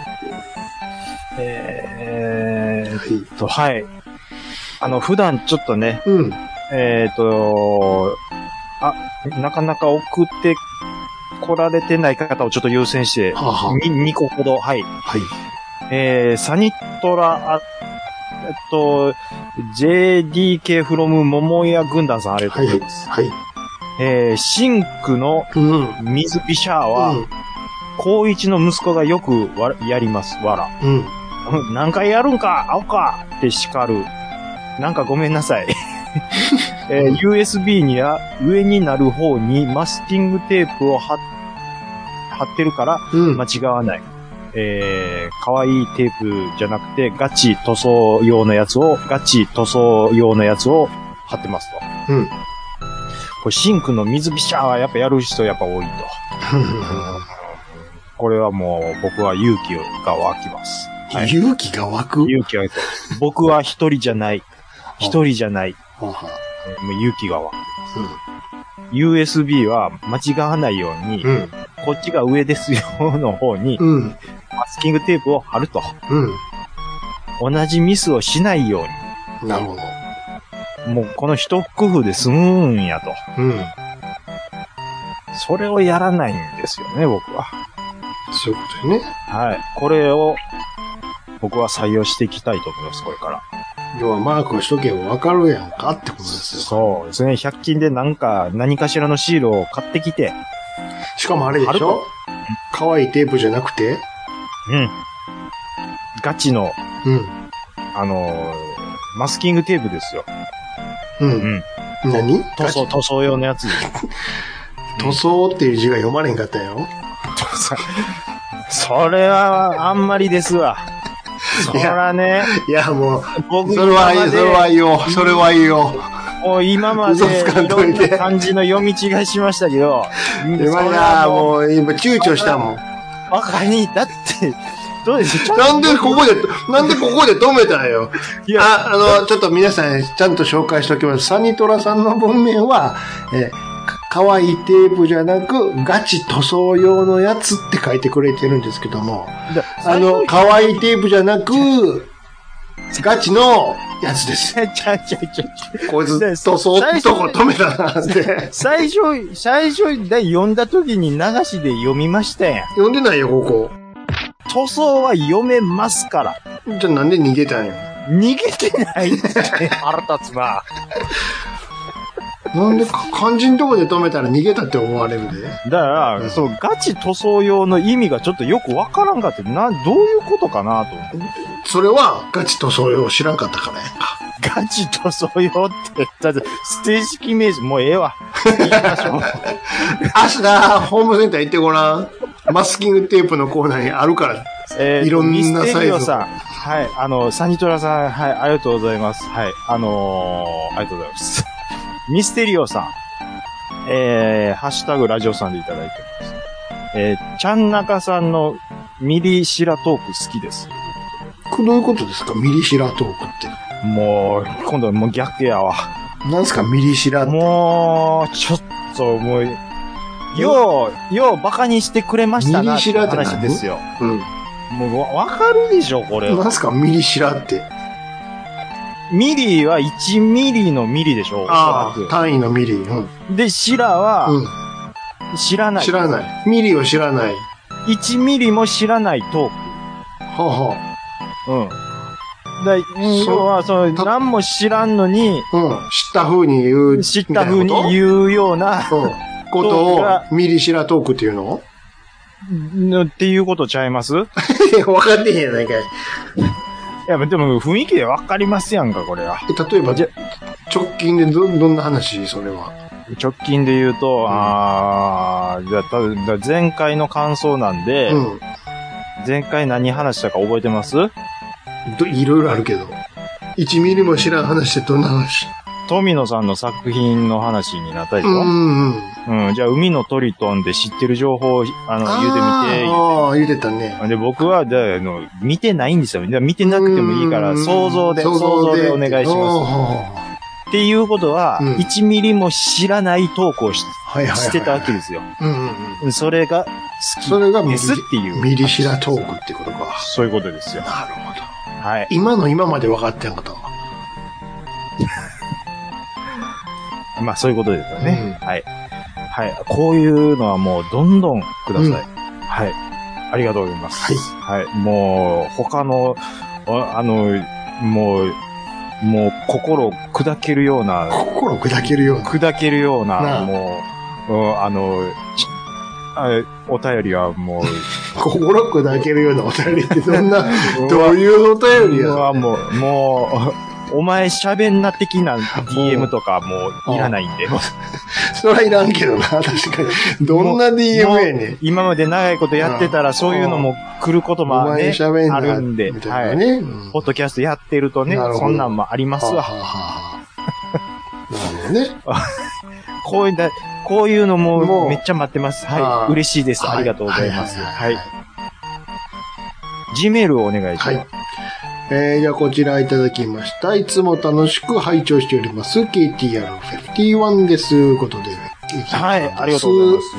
えーっと、はい。あの、普段ちょっとね、うん、えーっと、あ、なかなか送って来られてない方をちょっと優先して、はあはあ、に, にこほど、はい。はい。えー、サニトラ、あえっと、ジェーディーケー from 桃屋軍団さんありがとうございます。はい。はい、えー、シンクの水ピシャーは、うん、高一の息子がよくわやります、わら。うん。何回やるんか、青かって叱る。なんかごめんなさい。えー、ユーエスビー には上になる方にマスキングテープを貼ってるから間違わない。うん、えー、可愛いテープじゃなくてガチ塗装用のやつを、ガチ塗装用のやつを貼ってますと。うん。これシンクの水ピシャーはやっぱやる人やっぱ多いと。これはもう僕は勇気が湧きます。 はい、勇気が湧く？ 勇気が湧く。僕は一人じゃない。一人じゃない。ははもう勇気が湧く。うん、ユーエスビー は間違わないように、うん、こっちが上ですよの方に、うん、マスキングテープを貼ると、うん。同じミスをしないように。なるほど。もうこの一工夫で済むんやと。うん。それをやらないんですよね、僕は。 そういうことよね。 はい。これを僕は採用していきたいと思います、これから。 要はマークをしとけばわかるやんかってことですよ。 そうですね。ひゃく均でなんか、何かしらのシールを買ってきて。 しかもあれでしょ？可愛いテープじゃなくて？ うん。ガチの、うん。あのー、マスキングテープですよ。 うん。うん。何？ 塗装、塗装用のやつ。 塗装っていう字が読まれんかったよ。 それは、あんまりですわ。そらね。 いや、もう、僕それはいい、それはいいよ。それはいいよ。 もう今まで、いろんな感じの読み違いしましたけど。 今や、もう、今、躊躇したもん。 バカに、だって、 どうですなんでここで、なんでここで止めたよ。いや、あ、あの、ちょっと皆さん、ちゃんと紹介しておきます。サニトラさんの文面は、えー、かわいいテープじゃなく、ガチ塗装用のやつって書いてくれてるんですけども、あの、かわいいテープじゃなく、ガチのやつです。 ちゃちゃちゃちゃ。 こいつ、塗装ってとこ止めたなって。 最初、最初、読んだ時に流しで読みましたやん。 読んでないよ、ここ。 塗装は読めますから。 じゃあなんで逃げたんよ。 逃げてないって腹立つな。 なんで肝心とこで止めたら逃げたって思われるで。 だから、うん、そう、ガチ塗装用の意味がちょっとよくわからんかって、な、どういうことかなと思って。 それは、ガチ塗装用知らんかったからやんか。 ガチ塗装用って、だって、正式名詞、もうええわ。言いましょう。 明日、ホームセンター行ってごらん。マスキングテープのコーナーにあるから。えー、いろんなサイズ。 さん。はい。あの、サニトラさん、はい、ありがとうございます。はい。あのー、ありがとうございます。ミステリオさん。えー、ハッシュタグラジオさんでいただいてます。えー、ちゃんなかさんのミリシラトーク好きです。 これどういうことですかミリシラトークって。 もう、今度はもう逆やわ。 なんすかミリシラって。 もう、ちょっと、もう、よう、ようバカにしてくれましたなって話ですよ。うん。もうわかるでしょ、これは。 なんすかミリシラって。 ミリはいちミリのミリでしょ。 ああ、単位のミリ。うん、で、シラは、うん、知らない。 知らない。ミリを知らない。 いちミリも知らないトーク。 ははうん。だ要は、その、何も知らんのに、 うん。知った風に言う。 知った風に言うような、 うん、ことを、ミリシラトークっていうのっていうことちゃいます？ わかってへんやないかい。 いや、でも雰囲気でわかりますやんか、これは。 例えば、じゃ直近でど、どんな話それは。 直近で言うと、うん、あー、じゃあ、ただ前回の感想なんで、うん、前回何話したか覚えてます？ どいろいろあるけど。いちミリも知らん話ってどんな話？ 富野さんの作品の話になったでしょ？うん、うん。じゃあ、海のトリトンで知ってる情報を、あの、言うてみて。 ああ、言うてたね。 で、僕は、で、あの、見てないんですよ。見てなくてもいいから、想像で、想像でお願いします。っていうことは、うん、いちミリも知らないトークを し,、はいはいはい、してたわけですよ。うんうんうん、それが好きそれがですっていう。 ミリシラトークってことか。 そういうことですよ。 なるほど。 はい。 今の今まで分かってんかったわ。 まあそういうことですよね、うん。はい。はい。こういうのはもうどんどんください。うん、はい。ありがとうございます。はい。はい。もう、他の、あ, あの、もう、もう心を砕けるような。 心を砕けるような。 砕けるような、なもう、うん、あの、あお便りはもう。 心砕けるようなお便りってどんな、どういうお便りや、ね、 もう、もう、お前喋んな的な ディーエム とかもういらないんで。 それはいらんけどな、確かに。どんな ディーエム やねん。 今まで長いことやってたらそういうのも来ることも、ね、あるんで。はい。ね、うん、ポッドキャストやってるとね、そんなんもありますわ。はあはあ、なるほどね。こういう、こういうのもめっちゃ待ってます。はい。嬉しいです。ありがとうございます。はい。G メールをお願いします。はい。 えー、じゃあこちらいただきました。いつも楽しく拝聴しております。ケーティーアールフィフティーワン です。ことで。 はい、ありがとうございます。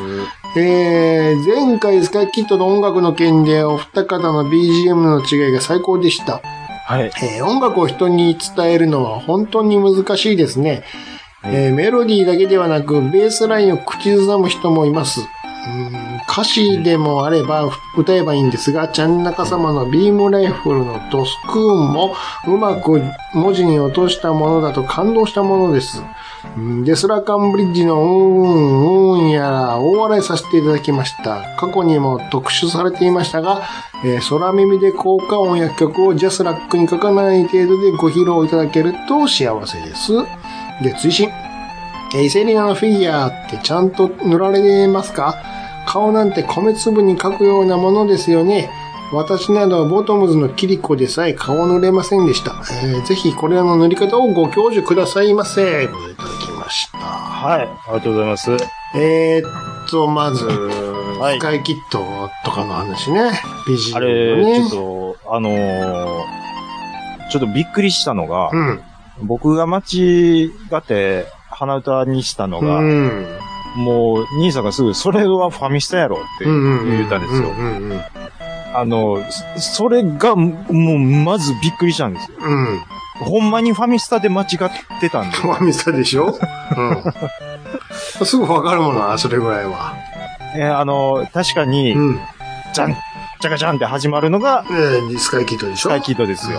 えー、前回ですか、キットの音楽の件でお二方の ビージーエム の違いが最高でした。 はい。 えー、音楽を人に伝えるのは本当に難しいですね。えー、メロディーだけではなく、ベースラインを口ずさむ人もいます。うん歌詞でもあれば歌えばいいんですが、ちゃんなか様のビームライフルのドスクーンもうまく文字に落としたものだと感動したものです。デスラカンブリッジのうーん、うーんやら大笑いさせていただきました。過去にも特集されていましたが、えー、空耳で効果音や曲をジャスラックに書かない程度でご披露いただけると幸せです。で、追伸。えー、セリナのフィギュアってちゃんと塗られますか？顔なんて米粒に描くようなものですよね。私などボトムズのキリコでさえ顔塗れませんでした。えー、ぜひこれらの塗り方をご教授くださいませ。いただきました。 はい、ありがとうございます。 えー、っと、まず、 スカイキットとかの話ね。ビジュアあルね。 れ、ちょっと、あのー、ちょっとびっくりしたのが、 うん、 僕が間違って鼻歌にしたのが、うん、もう、兄さんがすぐ、それはファミスタやろって言ったんですよ。あの、それが、もう、まずびっくりしたんですよ。うん、ほんまにファミスタで間違ってたんで。 ファミスタでしょうん。すぐわかるもんな、それぐらいは。 えー、あの、確かに、うん、じゃん、じゃかじゃんって始まるのが、 えー、スカイキットでしょ。 スカイキットですよ。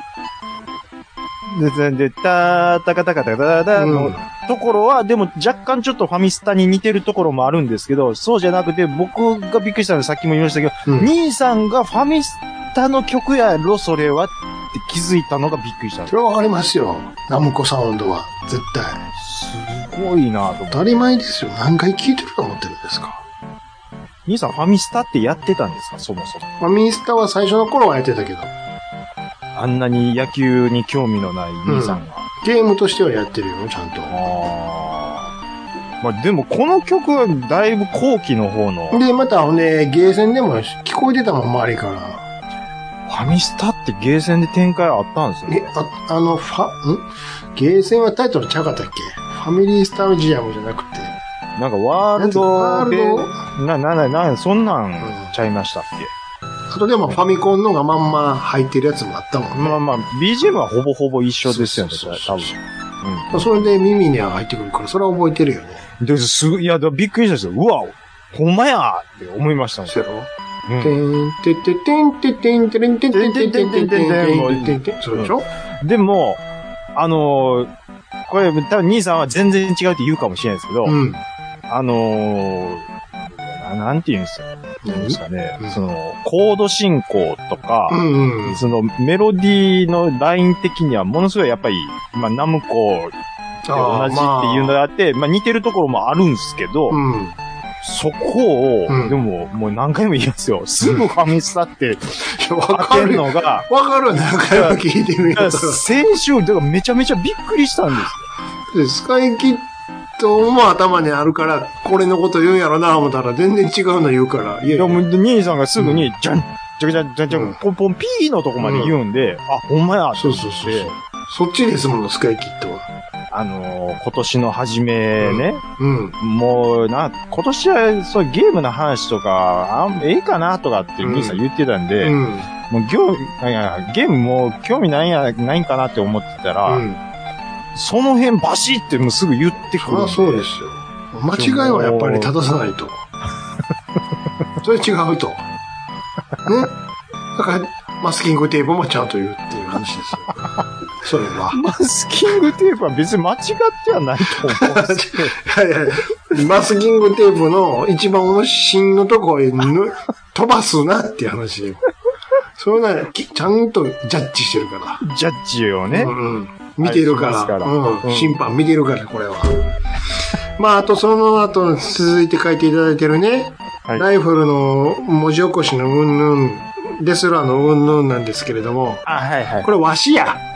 うん、で、で、たー、たかたかたかたたのところは、でも若干ちょっとファミスタに似てるところもあるんですけど、そうじゃなくて、僕がびっくりしたのはさっきも言いましたけど、うん、兄さんがファミスタの曲やろ、それはって気づいたのがびっくりした。 それはわかりますよ。ナムコサウンドは、絶対。 すごいなぁと。 当たり前ですよ。何回聴いてると思ってるんですか。 兄さんファミスタってやってたんですか、そもそも。 ファミスタは最初の頃はやってたけど。 あんなに野球に興味のない兄さんが。 うん、ゲームとしてはやってるよ、ちゃんと。 あまあでもこの曲はだいぶ後期の方の。 で、またね、ゲーセンでも聞こえてたもん、周りから。 ファミスタってゲーセンで展開あったんですよね。 え、あ、あの、ファ、んゲーセンはタイトルちゃうかったっけ？ファミリースタジアムじゃなくて。 なんかワールドで、な、な、な、な、そんなんちゃいましたっけ？ うん、あとでもファミコンのがまんま入ってるやつもあったもんね。 まあまあ、ビージーエム はほぼほぼ一緒ですよね、多分。 うん。それで耳には入ってくるから、それは覚えてるよね。 で、すごい、いや、びっくりしたんですよ。うわ、ほんまやって思いましたもん。 そうやろ？てんてててんててんてんてんてんてんてんてんてんてんてんそうでしょ？ でも、あの、これ多分兄さんは全然違うって言うかもしれないですけど、あの、なんて言うんですか何ですかね、その、コード進行とか、そのメロディーのライン的にはものすごいやっぱり、まあ、ナムコで同じっていうのがあって、まあ似てるところもあるんですけど、そこを、うん、でも、もう何回も言いますよ。すぐファミスタって、当てるのが。 わかる何回も聞いてみると。 先週、だからめちゃめちゃびっくりしたんですよ。スカイキットも頭にあるから、これのこと言うんやろな、思ったら全然違うの言うから。 いやいや、もう兄さんがすぐに、じゃん、じゃじゃじゃじゃ、ポンポンピーのとこまで言うんで、うん、あ、ほんまや、 そうそうそう。そっちですもの、スカイキットは。 あのー、今年の初めね、うんうん、もうな、今年はそうゲームの話とか、あええかなとかって兄さん言ってたんで、うん、もうゲームもう興味ないんや、ないんかなって思ってたら、うん、その辺バシってもうすぐ言ってくるんで。 そうですよ。間違いはやっぱり正さないと。それ違うと。ね。だから、マスキングテープもちゃんと言うっていう話ですよ。それは。 マスキングテープは別に間違ってはないと思うんですけど。 いやいや、マスキングテープの一番芯のとこへ飛ばすなっていう話よ。それなら、ちゃんとジャッジしてるから。 ジャッジをね。 うんうん、見てるから。からうんうん、審判見てるから、これは。まあ、あとその後続いて書いていただいてるね。はい、ライフルの文字起こしのうんぬん、デスラーのうんぬんなんですけれども。 あ、はいはい。 これわしや。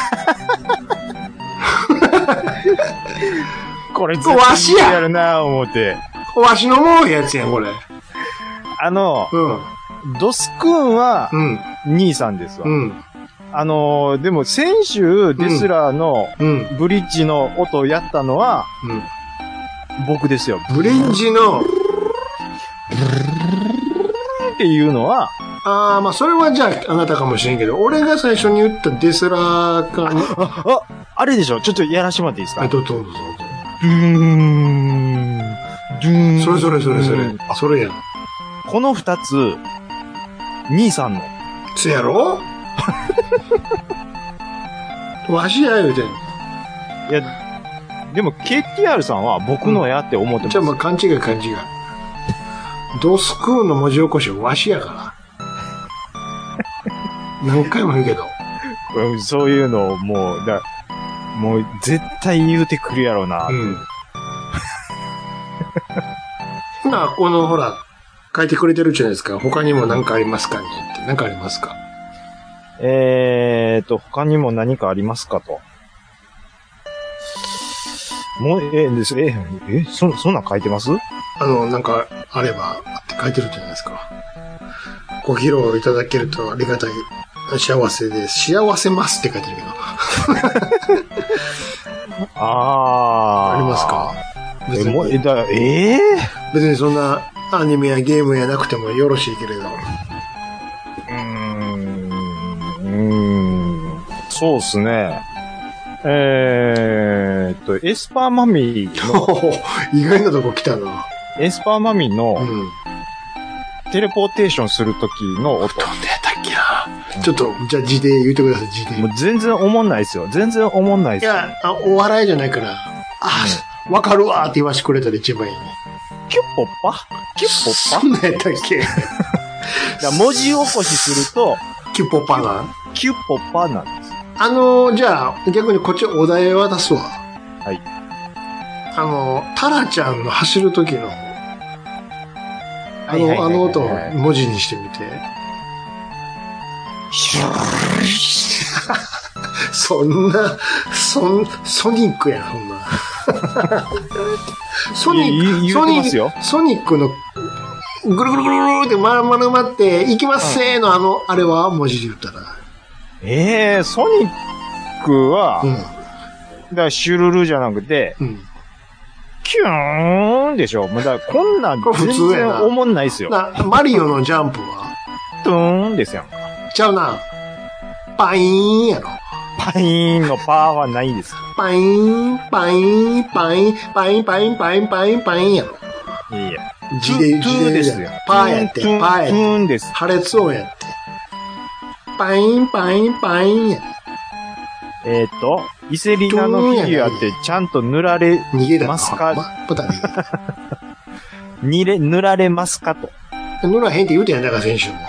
これわしややるなぁ思って。 わしのもうやつやん、これ。 あの、うん、ドスクーンは、兄さんですわ。うん、あの、でも先週デスラーのブリッジの音をやったのは、うん、僕ですよ。 ブリッジの、 っていうのは、 ああ、まあ、それはじゃあ、あなたかもしれんけど、俺が最初に言ったデスラーかね。 あ、あ、あれでしょちょっとやらしてもらっていいですか？ はい、どうぞどうぞ。 ドゥーン、ドゥーン。 それそれそれそれ。それや。 この二つ、兄さんの。 つやろわしや言うてん。いや、でも ケーティーアール さんは僕のやって思ってます。 じゃあ、まあ、勘違い勘違い。ドスクーンの文字起こしはわしやから。何回も言うけど。 そういうのをもう、だもう絶対言うてくるやろうな。うん。 まあ、このほら、書いてくれてるじゃないですか。他にも何かありますかねって。何かありますか？ えーと、他にも何かありますかと。 もう、え、です、え、え、そ、そんなん書いてます？ あの、なんか、あれば、って書いてるじゃないですか。ご披露いただけるとありがたい。幸せです。幸せますって書いてるけど。 ああ。 ありますか？ え、もう、え、だ、ええー、別にそんなアニメやゲームやなくてもよろしいけれど。 うーん。うーん。そうっすね。えーっと、エスパーマミの。 意外なとこ来たな。 エスパーマミの、うん、テレポーテーションするときの音。 どんでやったっけな。ちょっと、じゃあ字で言ってください、字で。 もう全然思んないですよ。全然思んないですよ。 いや、あお笑いじゃないから、あ、うん、わかるわーって言わしてくれたら一番いいね。 キュッポッパキュッポッパそんなんやったっけだ文字起こしすると、 キュッポッパなんキュッポッパなんです。 あのー、じゃあ、逆にこっちお題渡すわ。 はい。 あの、タラちゃんの走る時の、あの、あの音を文字にしてみて。そんな、そん、ソニックやん、そんな。ソニック、ソニック、ソニックの、ぐるぐるぐるぐるって丸々回って、行きますせーの、あの、あれは文字で言ったら。 ええー、ソニックは、うん、だからシュルルじゃなくて、うん、キューンでしょ。だからこんなん全然思んないっすよ。 なマリオのジャンプはトゥーンですよ。 ちゃうな。パイーンやろ。 パイーンのパーはないです。 パイーン、パイーン、パイーン、パイーン、パイーン、パイーン、パイーン、パイーンやろ。 いいや。 字で、字でですよ。パーやって、パーやって。 トゥーンです。 破裂音やって。パイン、パイン、パインや。 えっ、ー、と、イセリナのフィギュアってちゃんと塗られますか？にれ、塗られますかと。 塗らへんって言うてんやん、だから選手も。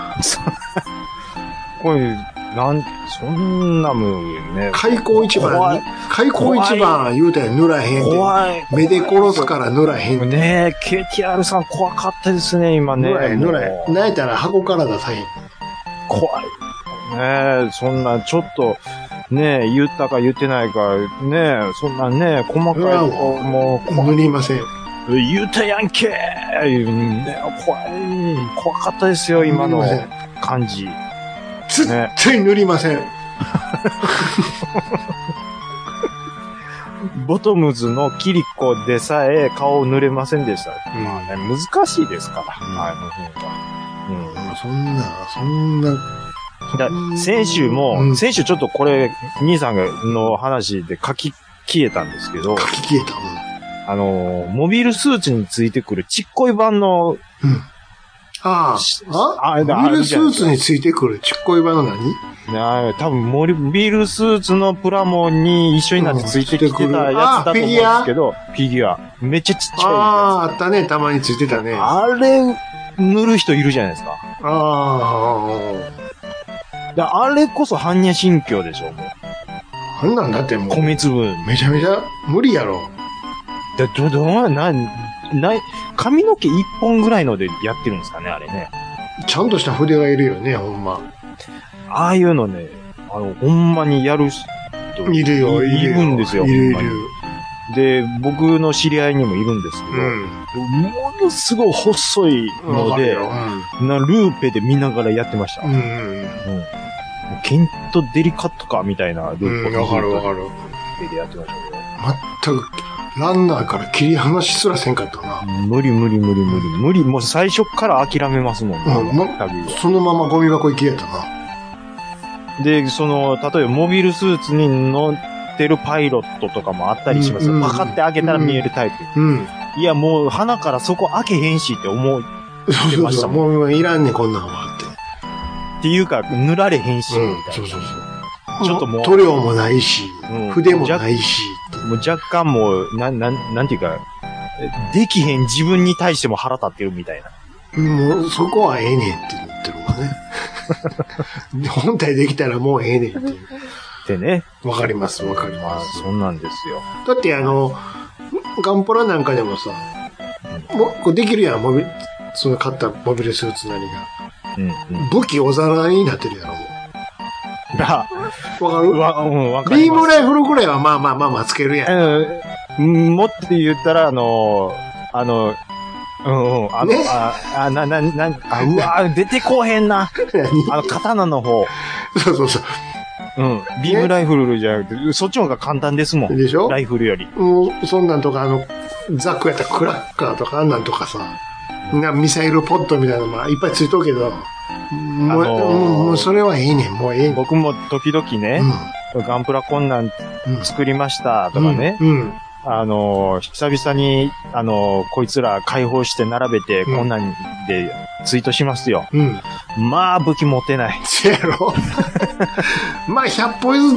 これ、なん、そんなもんね。 開口一番、開口一番言うたやん、塗らへんって。怖い。目で殺すから塗らへんって。 ねえ、ケーティーアール さん怖かったですね、今ね。 塗らへん、塗らへん。泣いたら箱から出さへん。 怖い。ねえ、そんな、ちょっと、ねえ、言ったか言ってないか、ねえ、そんなね、細かいとこ、もう、 塗りません。 言うたやんけー、ね、怖い、怖かったですよ、今の感じ。 絶対塗りません。 ボトムズのキリコでさえ顔を塗れませんでした。うん、まあね、難しいですから、あの辺は。うん、そんな、そんな、 だ先週も、うん、先週ちょっとこれ、兄さんの話で書き消えたんですけど、 書き消えた、うん、 あの、モビルスーツについてくるちっこい版の、うん、 ああ、あモビルスーツについてくるちっこい版の何？ 多分、モビルスーツのプラモに一緒になってついてきてたやつだと思うんですけど、フィギュア。めっちゃちっちゃいやつ。 ああ、あったね、たまについてたね。 あれ、塗る人いるじゃないですか。 ああ。あれこそ般若心経でしょ、もう。 あんなんだってもう。 米粒。 めちゃめちゃ無理やろ。 だ、ど、どう、な、ない、髪の毛一本ぐらいのでやってるんですかね、あれね。 ちゃんとした筆がいるよね、ほんま。 ああいうのね、あの、ほんまにやる人。 いるよ、 いるんですよ、 いるいる。 で、僕の知り合いにもいるんですけど、うん、ものすごい細いので、うん、なルーペで見ながらやってました。うんうんうん、ケントデリカットかみたいなルーペを、うん、わかるわかる。 でやってましたけど。 全く、ランナーから切り離しすらせんかったな。 無理無理無理無理無理。もう最初から諦めますもんね。 うんま、そのままゴミ箱行きやったな。 で、その、例えばモビルスーツに乗ってるパイロットとかもあったりしますよ。うんうん、パカって開けたら見えるタイプ。うんうん、いや、もう鼻からそこ開けへんしって思ってましたもん。そうそうそうもういらんねん、こんなんはって。 っていうか、塗られへんし、みたいな、うん。そうそうそう。ちょっともう。 塗料もないし、うん、筆もないし。 もう若干もう、なん、なん、なんていうか、できへん自分に対しても腹立ってるみたいな。 もう、そこはええねんって言ってるわね。本体できたらもうええねんって。 ってね。 わかります、わかります。 そんなんですよ。 だってあの、ガンプラなんかでもさ、もう、こうできるやん、モビ、その買ったモビルスーツなりが。うんうん、武器おざらいになってるやろ、もう。 あ、 わかるわ、うん、わかる。 ビームライフルぐらいはまあまあまあまあつけるやん。 うん、 うんもって言ったら、あの、あの、うんうん、あの、 ね、 あ、あ、な、な、な、あ、うわ出てこうへんな。あの、刀の方。 そうそうそう。 うん。ビームライフルじゃなくて、そっちの方が簡単ですもん。 でしょ？ ライフルより。 もう、そんなんとか、あの、ザックやったらクラッカーとかあんなんとかさ、なミサイルポットみたいなのもいっぱいついとるけど、もう、 あのー、 もうそれはええねん、もうええねん。 僕も時々ね、うん、ガンプラこんなん作りましたとかね、うんうん、あのー、久々に、あのー、こいつら解放して並べて、こんなんでツイートしますよ。うん、まあ、武器持てない。 そうやろまあ、ひゃっぽ譲って、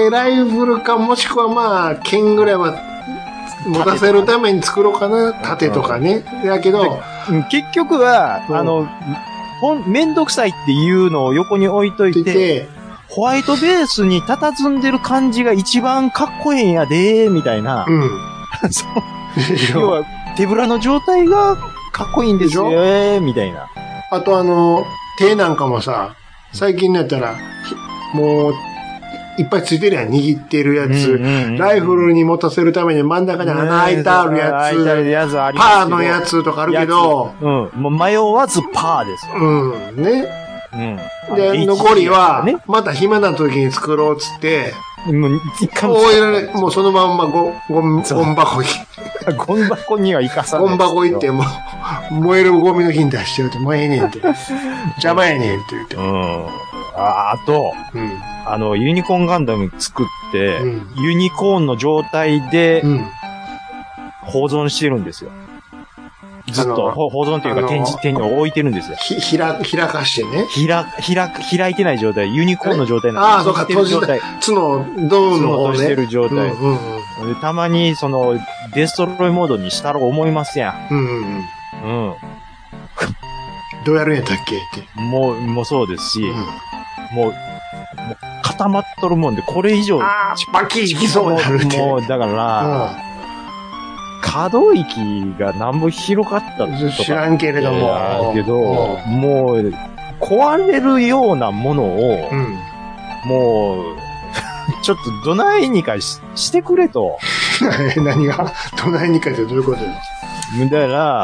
ライフルか、もしくはまあ、剣ぐらいは、持たせるために作ろうかな。盾とかね。だけど、 結局は、うん、あの、ほん、めんどくさいっていうのを横に置いといて、ホワイトベースに佇んでる感じが一番かっこええんやで、みたいな。うん。そう。要は、手ぶらの状態がかっこいいんですよ、みたいな。 あとあの、手なんかもさ、最近になったら、もう、いっぱいついてるやん、握ってるやつ。うんうんうん、ライフルに持たせるために真ん中に穴開いてあるやつ。 やつありパーのやつとかあるけど。 うん。もう迷わずパーですよ。 うん。ね。うん。で、残りは、また暇な時に作ろうっつって、もう、一回も。もうそのまんまゴ、ゴン、ゴン箱に。 ゴン箱には行かさない。 ゴン箱行ってもう、燃えるゴミの日に出しちゃうと、もうええねんって。邪魔やねんって言って。うん。 あ、あと、うん、あの、ユニコーンガンダム作って、うん、ユニコーンの状態で、保存してるんですよ。ずっと、保存というか展示、展示を置いてるんですよ。 ひ、ひら、開かしてね。 ひら、ひら、開いてない状態、ユニコーンの状態なんです。ああ、そうか、閉じてる状態。角、ドーンの方ね。 閉じてる状態。うんうんうん、でたまに、その、デストロイモードにしたら思いますやん。うんうんうん。うん。 どうやるんやったっけって。 もう、もうそうですし、うん、もう、もう固まっとるもんで、これ以上、 あー、バキいきそうになるって。 もう、だから、うん可動域がなんぼ広かったとか。 知らんけれども。 だけど、もう、壊れるようなものを、うん、もう、ちょっとどないにか し, してくれと。 何がどないにかってどういうことよ。 だから、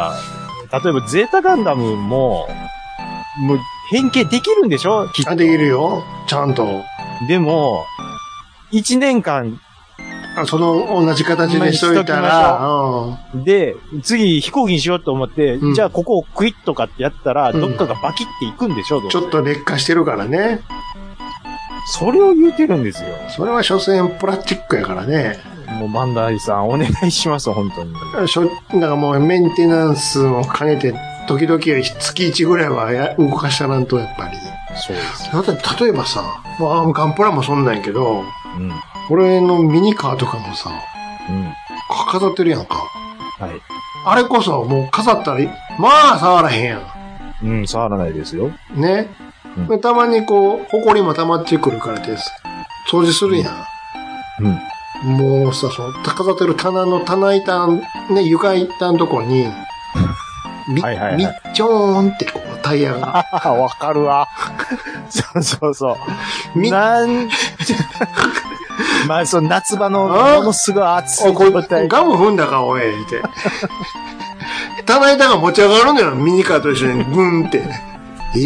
例えばゼータガンダムも、もう変形できるんでしょきっと。 あ、できるよ。ちゃんと。 でも、一年間、 その同じ形にしといたら、 うん、で、次飛行機にしようと思って、うん、じゃあここをクイッとかってやったら、うん、どっかがバキっていくんでしょ、 ちょっと劣化してるからね。 それを言うてるんですよ。 それは所詮プラスチックやからね。 もうバンダイさんお願いします、本当に。 しょ、だからもうメンテナンスも兼ねて、時々月いちぐらいはや動かしたらんと、やっぱり。 そうです。 だって例えばさ、まあ、ガンプラもそんなんやけど、うん、俺のミニカーとかもさ、うん、飾ってるやんか。はい。あれこそもう飾ったら、まあ触らへんやん。 うん、触らないですよ。 ね。うん、たまにこう、埃も溜まってくるからです。掃除するやん。うん。うん、もうさ、その、飾ってる棚の棚板、ね、床板のとこに、み、はいはいはい、みっちょーんってこう、タイヤが。 わかるわ。そうそうそう。み、なんまあ、その夏場の、ものすごい暑い状態。 ガム踏んだか、おい、って。棚板が持ち上がるのよ、ミニカーと一緒に、グンって。え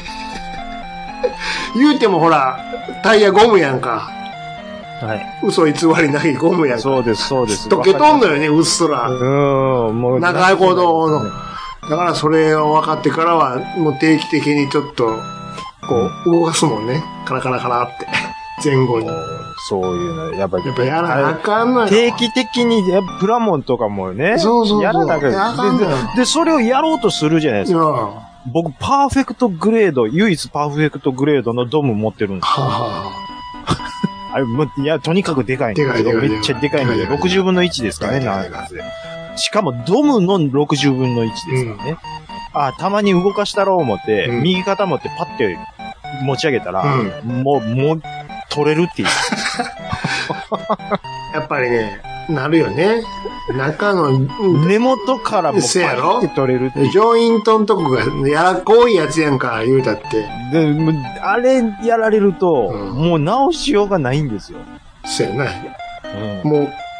言うてもほら、タイヤゴムやんか。はい。嘘偽りないゴムやんか。 そうです、そうです。 溶けとんのよね、うっすら。 うん、もう。 長いほどの。だからそれを分かってからは、もう定期的にちょっと、こう、動かすもんね。カラカラカラって。前後に。 そういうの、やっぱり。 やっぱやらなあかんのよ。 定期的に、プラモンとかもね。 そうそうそう。 やらなきゃ。で、それをやろうとするじゃないですか。僕、パーフェクトグレード、唯一パーフェクトグレードのドム持ってるんですよ。はあ、あれ、いや、とにかくでかいんですけど、めっちゃでかいんで、ろくじゅうぶんのいちですかね、なんかで。しかも、ドムのろくじゅうぶんのいちですからね。うん、あ、たまに動かしたろう思って、うん、右肩持ってパッて持ち上げたら、うん、もう、もう、取れるっていう。 やっぱりね、なるよね。中の、 根元からもうパッて取れるっていう。 ジョイントのとこがやらこいやつやんか、言うたって。 で、あれやられると、うん、もう直しようがないんですよ。 そうやな。うん、もう、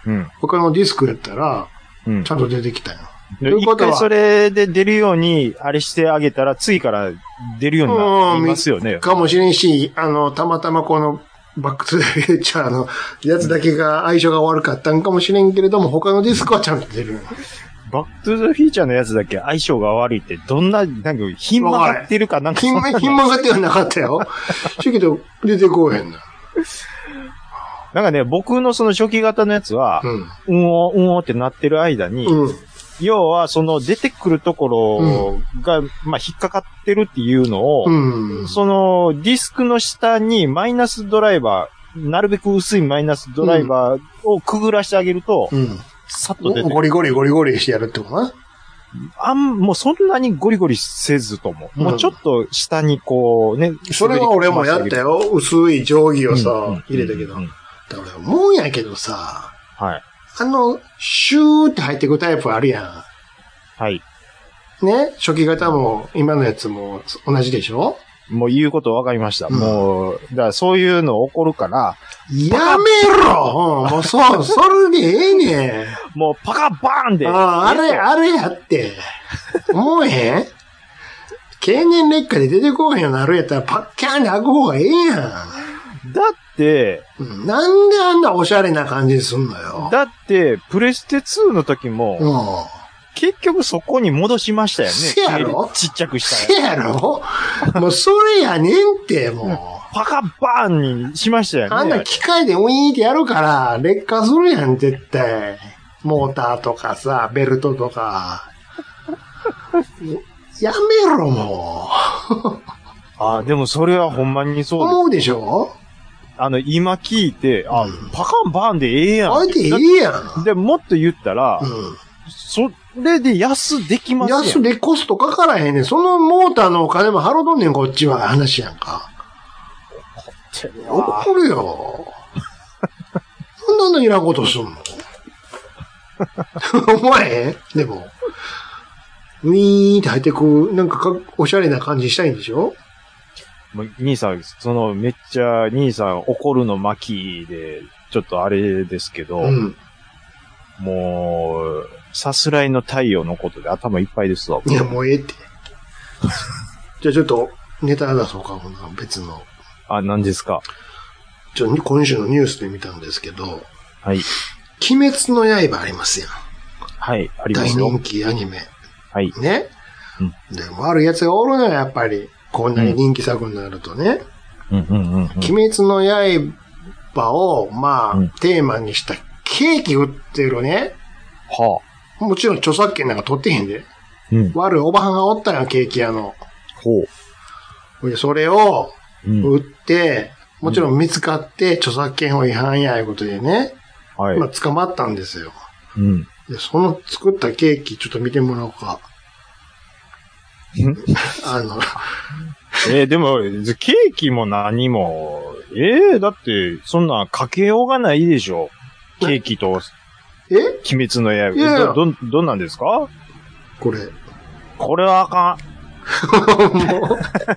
うん、他のディスクやったら、うん、ちゃんと出てきたよ。 一回それで出るように、あれしてあげたら、次から出るようになりますよね。 かもしれんし、あの、たまたまこの、バックトゥザフューチャーのやつだけが相性が悪かったんかもしれんけれども、他のディスクはちゃんと出る。 バックトゥザフューチャーのやつだけ相性が悪いって、どんな、なんか、ひん曲がってるかなんか。 ひん曲がってはなかったよ。しけど、出てこうへんな。 なんかね、僕のその初期型のやつは、うん、うんお、うんおってなってる間に、うん、要は、その出てくるところが、うん、まあ、引っかかってるっていうのを、うん、そのディスクの下にマイナスドライバー、なるべく薄いマイナスドライバーをくぐらしてあげると、うん、さっと出てくる。 ゴリゴリゴリゴリしてやるってことね。 あん、もうそんなにゴリゴリせずとも、うん、もうちょっと下にこうね。 それは俺もやったよ。薄い定規をさ、うん、入れたけど。うんうん、だから思うんやけどさ、 はい。 あの、シューって入ってくタイプあるやん。 はい。 ね、初期型も今のやつも同じでしょ？ もう言うこと分かりました。うん、もう、だからそういうの起こるから。 やめろ、うん、もうそう、それでええねん。もうパカバーンで。 ああれ、あれやって。思えへん？経年劣化で出てこへんようになるやったらパッキャーンで開く方がええやん。だって、 なんであんなおしゃれな感じにすんのよ。 だって、プレステツーの時も、うん、結局そこに戻しましたよね。 せやろ？ ちっちゃくしたせやろ？もうそれやねんって、もう。 パカバーンにしましたよね。 あんな機械でウィーンってやるから、劣化するやん、絶対。モーターとかさ、ベルトとか。やめろ、もう。 ああ、でもそれはほんまにそうです。 思うでしょ？ あの、今聞いて、あ、うん、パカンバーンでええやん。 あれでええやん。 で、もっと言ったら、うん、それで安できますやん。 安でコストかからへんねん。そのモーターのお金も払うとんねん、こっちは話やんか。怒るよ。なんであんないらんことすんの？お前でも、ウィーンって入ってく、なんかかおしゃれな感じしたいんでしょ？ もう兄さん、その、めっちゃ、兄さん怒るの巻で、ちょっとあれですけど、うん、もう、さすらいの太陽のことで頭いっぱいですわ。 いや、もうええって。じゃあちょっと、ネタ出そうか、別の。 あ、何ですか？ ちょ、今週のニュースで見たんですけど、 はい。 鬼滅の刃ありますやん。 はい、ありますよ。 大人気アニメ。 はい。 ね。うん、で、悪い奴がおるのよ、やっぱり。こんなに人気作になるとね。 うんうんうんうん、 鬼滅の刃を、まあ、うん、テーマにしたケーキ売ってるね。 はあ。もちろん著作権なんか取ってへんで。うん、悪いおばはんがおったよ、ケーキ屋の。 ほう。 で、それを売って、うん、もちろん見つかって著作権法違反やいうことでね。はい。まあ、捕まったんですよ。 うん。 で、その作ったケーキちょっと見てもらおうか。あの、 えー、でも、ケーキも何も、ええー、だって、そんなかけようがないでしょ。ケーキと、 え鬼滅の刃。いやいやど、ど、どんなんですか？ これ。 これはあかん。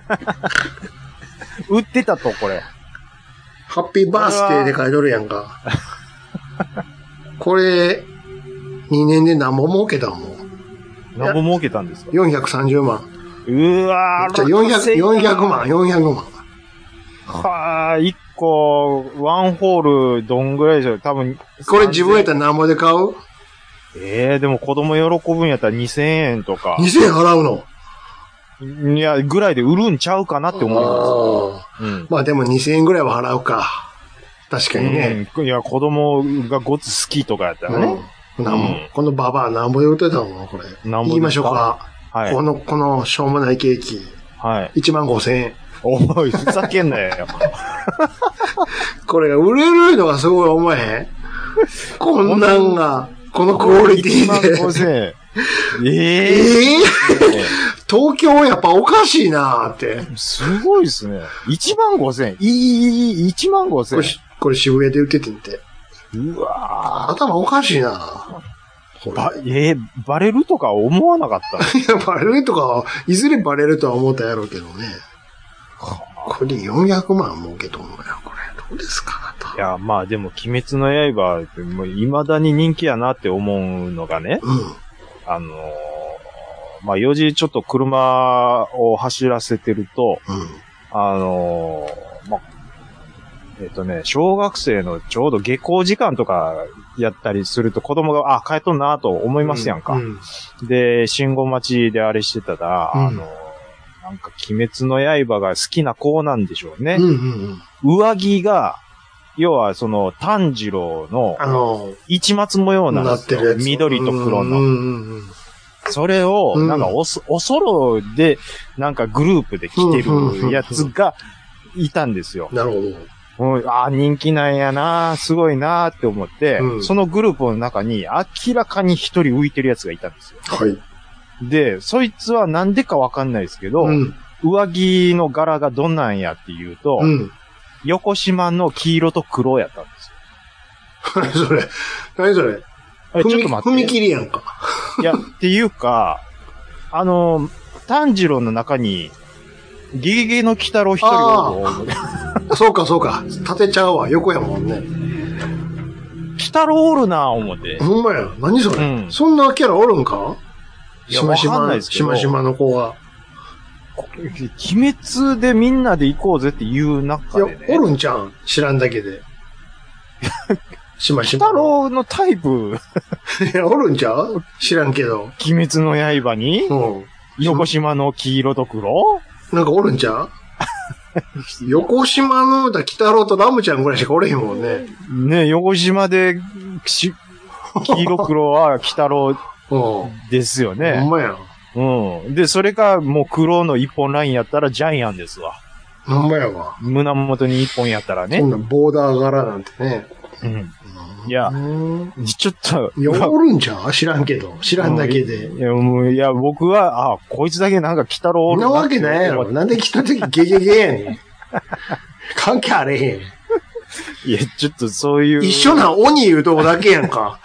売ってたと、これ。 ハッピーバースデーで書いとるやんか。これ、にねんで何本儲けたもん。 何本儲けたんですか？ よんひゃくさんじゅうまん。 うわー、 じゃあよんひゃく、よんひゃくまん、よんひゃくまん。 はあ、いっこ、ワンホール、どんぐらいでしょう？多分。 これ自分やったら何ぼで買う？ ええー、でも子供喜ぶんやったらにせんえんとか。 にせんえん払うの？ いや、ぐらいで売るんちゃうかなって思います。 うん、まあでもにせんえんぐらいは払うか。確かにね。 うん、いや、子供がごつ好きとかやったらね。うんなんも、うん、このババアなんぼで売ってたのこれ。言いましょうか。はい。この、このしょうもないケーキ。 はい。 いちまんごせんえん。 おい、ふざけんなよ。 これが売れるのがすごい思えへん。こんなんが、このクオリティで。いちまんごせんえん。ええー、東京やっぱおかしいなーって。 すごいですね。いちまんごせんえん。いい、いい、いちまんごせんえん。 これ、これ渋谷で売っててんて。 うわぁ。頭おかしいなば、えー、バレるとか思わなかったいや、バレるとか、いずれバレるとは思ったやろうけどね。これでよんひゃくまん儲けとんのよ、これ。どうですか、あなた。 いや、まあでも、鬼滅の刃って、もう未だに人気やなって思うのがね、 うん。 あのー、まあ、よじちょっと車を走らせてると、 うん。 あのー、まあ、えっとね、小学生のちょうど下校時間とかやったりすると子供が、あ、帰っとんなと思いますやんか。 うんうん、で、信号待ちであれしてたら、 うん、 あの、なんか鬼滅の刃が好きな子なんでしょうね。 うんうんうん、上着が、要はその炭治郎の、 あの、 市松模様なんですよ。 なってるやつ。 緑と黒の。 うんうんうん、 それを、なんかおそ、おそろで、なんかグループで着てるやつがいたんですよ。 なるほど。 うん、ああ、人気なんやな、すごいなって思って、 うん、 そのグループの中に明らかに一人浮いてるやつがいたんですよ。 はい。 で、そいつはなんでかわかんないですけど、うん、上着の柄がどんなんやっていうと、うん、横島の黄色と黒やったんですよ。何それ何それえ、ちょっと待って。 踏切やんか。 いや、っていうか、あの、炭治郎の中に、ゲゲゲの鬼太郎一人を。 そうか、そうか。立てちゃうわ。横やもんね。 鬼太郎おるなぁ、思って。 ほんまや。何それ、うん、そんなキャラおるんかしましま、しましまの子は。 鬼滅でみんなで行こうぜっていう中で、ね。 いや、おるんちゃうん知らんだけで。しましま。 鬼太郎のタイプ。 いや、おるんちゃう知らんけど。 鬼滅の刃にうん。横島の黄色と黒なんかおるんちゃう横島のだ、北郎とラムちゃんぐらいしかおれへんもんね。 ね横島で、し、黄色黒は北郎ですよね。 ほんまや。 うん。で、それか、もう黒の一本ラインやったらジャイアンですわ。 ほんまやわ。 胸元に一本やったらね。 そんなボーダー柄なんてね。 うん。いや、ちょっと。 いや、おるんちゃう知らんけど。知らんだけで。 いや、もう、いや、僕は、あ、こいつだけなんか北郎おるなわけないやろ。なんで来た時ゲゲゲやねん。関係あれへん。 いや、ちょっとそういう。 一緒な鬼言うとこだけやんか。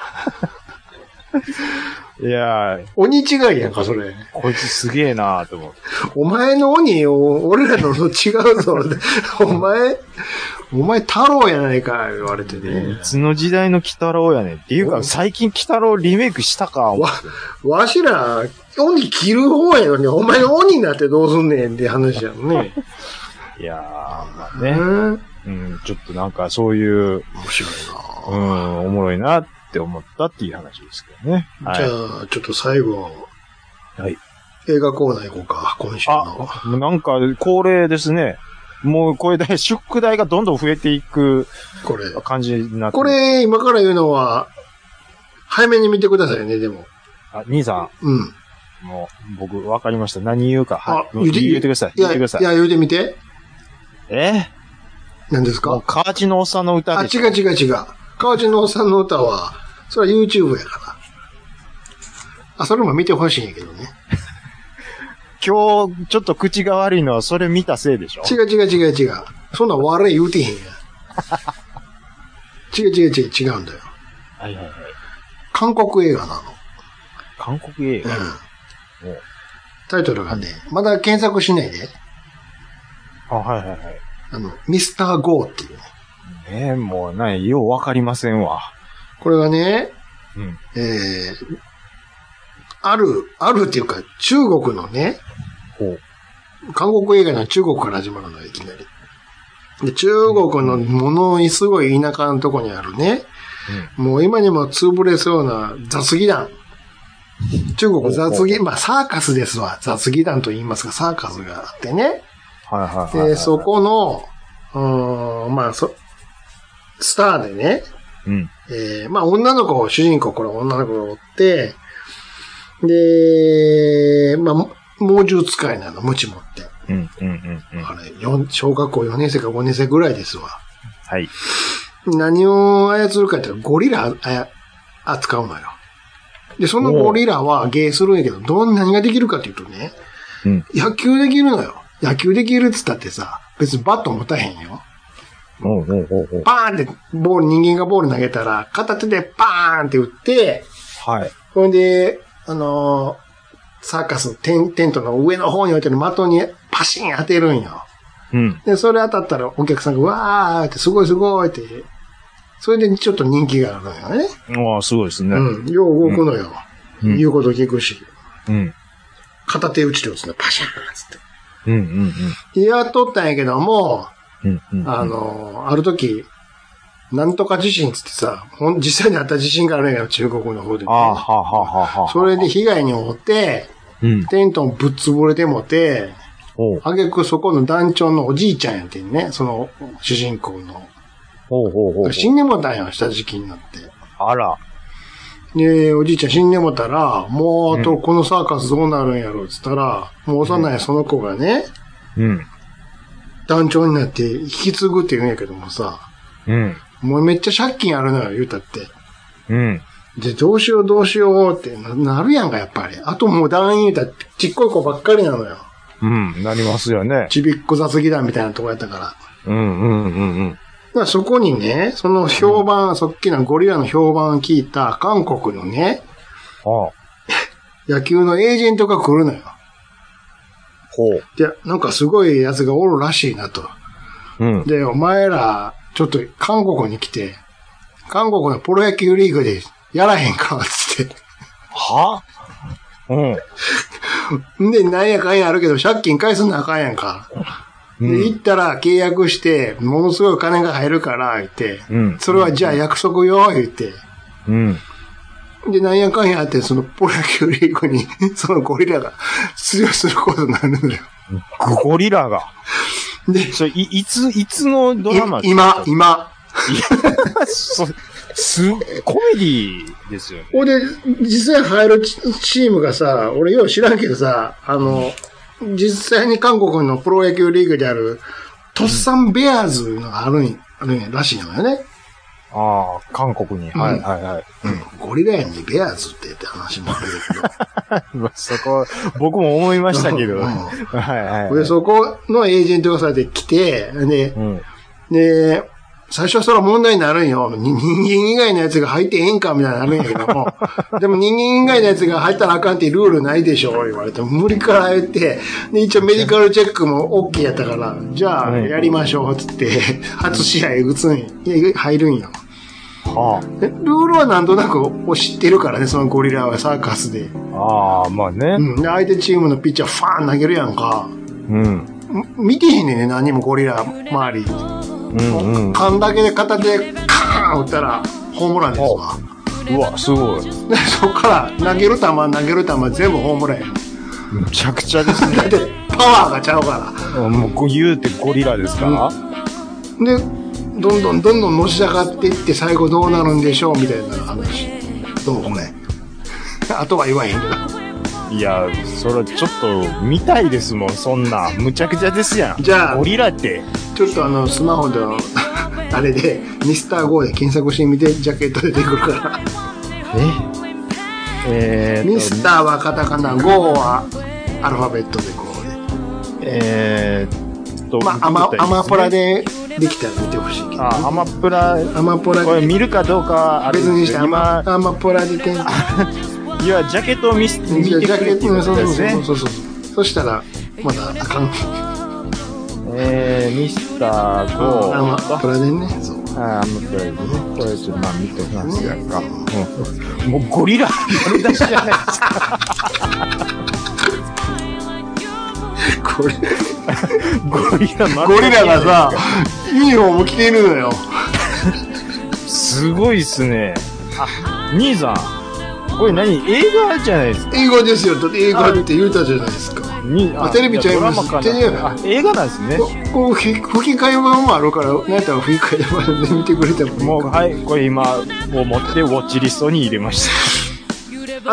いやー。 鬼違いやんか、それ。 こいつすげえなーと思って。 お前の鬼を、俺らのと違うぞ。お前、お前太郎やないか、言われてね。 いつの時代の鬼太郎やねん。っていうか、最近鬼太郎リメイクしたか。 わ、わしら、鬼切る方やのに、お前の鬼になってどうすんねんって話やんね。 いやー、まあね。うん、ちょっとなんかそういう。面白いなうん、おもろいなって思ったっていう話ですけどね。 はい、じゃあ、ちょっと最後。 はい。 映画コーナー行こうか、今週の。 あ、なんか恒例ですね。もうこれで宿題がどんどん増えていくこれ感じになって。 これ、今から言うのは、早めに見てくださいね、でも。 あ、兄さん。うん。 もう、僕、わかりました。何言うか。はい。言って、言ってください。 言ってください。いや、言うてみて。 え何ですか？ 河内のおっさんの歌でしょ。 あ、違う違う違う。河内のおっさんの歌は、それは YouTube やから。あ、それも見てほしいんやけどね。 今日、ちょっと口が悪いのはそれ見たせいでしょ？ 違う違う違う違う。そんな悪い言うてへんや。違う違う違う違うんだよ。 はいはいはい。 韓国映画なの。 韓国映画？うん。 タイトルがね、まだ検索しないで。 あ、はいはいはい。 あの、ミスターゴーっていうね。 ねえ、もうね、ようわかりませんわ。 これがね、 うん、 えー、ある、あるっていうか、中国のね、 ほう韓国映画の中国から始まるのよ、いきなり。で、中国のものすごい田舎のとこにあるね、うん、もう今にも潰れそうな雑技団。中国雑技、まあサーカスですわ。雑技団と言いますが、サーカスがあってね。 はいはいはい、はい。 で、そこの、うーん、まあ、そ、スターでね、 うん。 えー、まあ女の子、主人公、これ女の子がおって、で、まあ、猛獣使いなの、ムチ持って。 うん、うん、うん、うん。 あれ、小学校よねん生かごねん生ぐらいですわ。 はい。 何を操るかっていうと、ゴリラ扱うのよ。で、そのゴリラは芸するんやけど、どん何ができるかっていうとね、 うん、 野球できるのよ。野球できるっつったってさ、別にバット持たへんよ。 おうおうおうおうパーンってボール、人間がボール投げたら、片手でパーンって打って、 はい。 ほんで、あのー、サーカステン、テントの上の方に置いてる的にパシン当てるんよ。 うん。 で、それ当たったらお客さんがわーってすごいすごいってそれでちょっと人気があるのよね。 ああ、すごいですね。 うん。よう動くのよ。うん、言うこと聞くし。 うん。 片手打ちで打つの、パシャーンつって。 うんうんうん。 やっとったんやけども、 うんうんうん、 あの、ある時、なんとか地震つってさ、ほん実際にあった地震があるんやよ、中国の方で、ね。 ああ、はあはあはあはあ。 それで被害に遭って、うん、テントンぶっ潰れてもて、あげくそこの団長のおじいちゃんやってんね、その主人公の。 ほうほうほう。 死んでもたんや、下敷きになって。 あら。 で、おじいちゃん死んでもたら、もうあとこのサーカスどうなるんやろうっつったら、うん、もう幼いその子がね、うん。団長になって引き継ぐって言うんやけどもさ、うん。もうめっちゃ借金あるのよ、言うたって。うん。で、どうしようどうしようってな、なるやんか、やっぱり。あともう団員言うたらちっこい子ばっかりなのよ。 うん、なりますよね。 ちびっこ雑技団みたいなとこやったから。 うんうんうんうん。 だからそこにね、その評判、うん、そっきなゴリラの評判を聞いた韓国のね、ああ野球のエージェントが来るのよ。 ほう。 で、なんかすごいやつがおるらしいなと。うん。で、お前ら、ちょっと韓国に来て、韓国のプロ野球リーグでやらへんか、つって。 はうん。で、なんやかんやあるけど、借金返すなあかんやんか。で、うん、行ったら契約して、ものすごい金が入るから、言って。うん。それはじゃあ約束よ、言って。うん。で、なんやかんやって、そのプロ野球リーグに、そのゴリラが出場することになるのよ。 ゴリラが。で、それ、い、いつ、いつのドラマ今、今。 いや、そ、す、コメディですよね。 ほんで、実際入るチームがさ、俺よう知らんけどさ、あの、実際に韓国のプロ野球リーグである、トッサンベアーズのがあるん、あるんらしいのよね。 ああ、韓国に。はいはいはい。 うん。ゴリラやんにベアーズってって話もあるけど。そこ、僕も思いましたけど。うん、はいはい、はい。 で、そこのエージェントがされて来て、で、うん、で、最初はそれは問題になるんよ。人間以外のやつが入ってええんかみたいになるんやけども。でも人間以外のやつが入ったらあかんってルールないでしょ言われて。無理から言って、で、一応メディカルチェックも OK やったから、じゃあやりましょうつって、初試合打つん、入るんよ。はあ、ルールはなんとなく知ってるからね、そのゴリラはサーカスで。 ああ、まあね。 うん。で、相手チームのピッチャーファーン投げるやんか。うん。見てへんねんね、何もゴリラ周り。うんうん。勘だけで片手でカーン打ったらホームランですわ。 うわ、すごい。 で、そっから投げる球、投げる球全部ホームランや。 むちゃくちゃですね。 だってパワーがちゃうから。 もう言うてゴリラですか、 うん、で、どんどんどんどんのし上がっていって最後どうなるんでしょうみたいな話。どうもね。あとは言わへんけど。 いや、それちょっと見たいですもん、そんな。むちゃくちゃですやん。 じゃあ、 ゴリラって。 ちょっとあの、スマホで、あれで、ミスターゴーで検索してみて、ジャケット出てくるから。 ええー、 ミスターはカタカナ、ゴーはアルファベットでゴーで。 えーっと、 まあ、アマ、アマプラでできたら見てほしいけど、ね。 あ、アマプラ、 アマプラこれ見るかどうかあれ別にして、今、アマプラで検索。 いや、ジャケットを見せて、見てくれっていうことですね。 そうそうそうそう。そしたら、まだあかん。 えー、ミスターゴー。 アマプラでね。そう。 あ、アマプラでね。これちょっとまあ見てみますやんか。うん、もうゴリラやり出しじゃないですか。 これ。 ゴリラ、 ゴリラがさ、ユニフォーム着てるのよ。 すごいっすね。あ、兄さん。これ何映画じゃないですか。 映画ですよ。だって映画って言うたじゃないですか。 にあテレビちゃいます。 あ、映画なんですね。 こう、吹き替え版もあるから、なんやったら吹き替え版で見てくれてもいいか。 もう、はい、これ今、を持ってウォッチリストに入れました。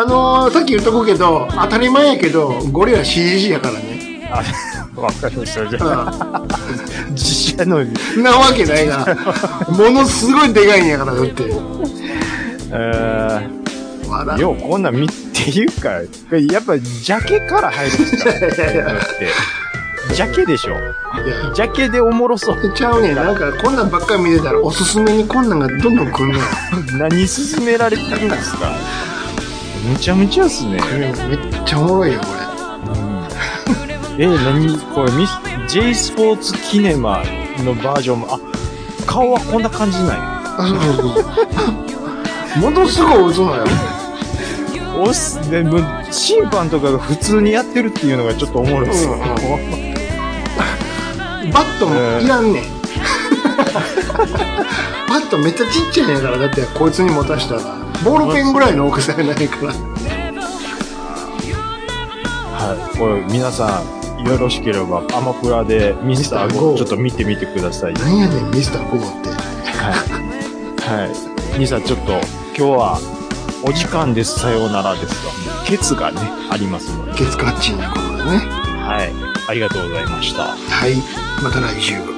あのー、さっき言っとくけど、当たり前やけど、ゴリラ シージー やからね。 あ、わかりました。じゃあ。実写の。 なわけないな。ものすごいでかいんやから、だって。 えー。ようこんなん見っていうか、やっぱジャケから入るんですかジャケでしょ。ジャケでおもろそう。 ちゃうねん。なんかこんなんばっかり見てたらおすすめにこんなんがどんどん来んのよ。 何勧められてるんですか。むちゃむちゃっすね。 めっちゃおもろいよこれ。うん、え、何これミス J スポーツキネマのバージョンも、あ、顔はこんな感じなんや。 あ、そうそうそう。ものすごい打つのよ。 おす、でも、審判とかが普通にやってるっていうのがちょっとおもろいですよ。うんうん、 バットもいらんねん。バットめっちゃちっちゃいねんから、だってこいつに持たしたら。ボールペンぐらいの大きさがないから。 はい。これ、皆さん、よろしければ、アマプラでミスターゴーちょっと見てみてください。 なんやねん、ミスターゴーって。 はい。はい。兄さん、ちょっと、今日は、お時間です、さようならですが、ケツがね、ありますので。 ケツカッチンのことでね。 はい。ありがとうございました。 はい。また来週。はい。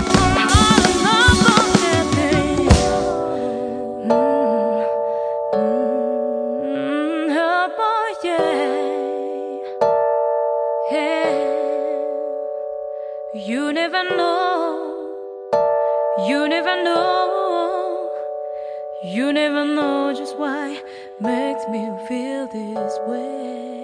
You never know, you never know, you never know just why makes me feel this way.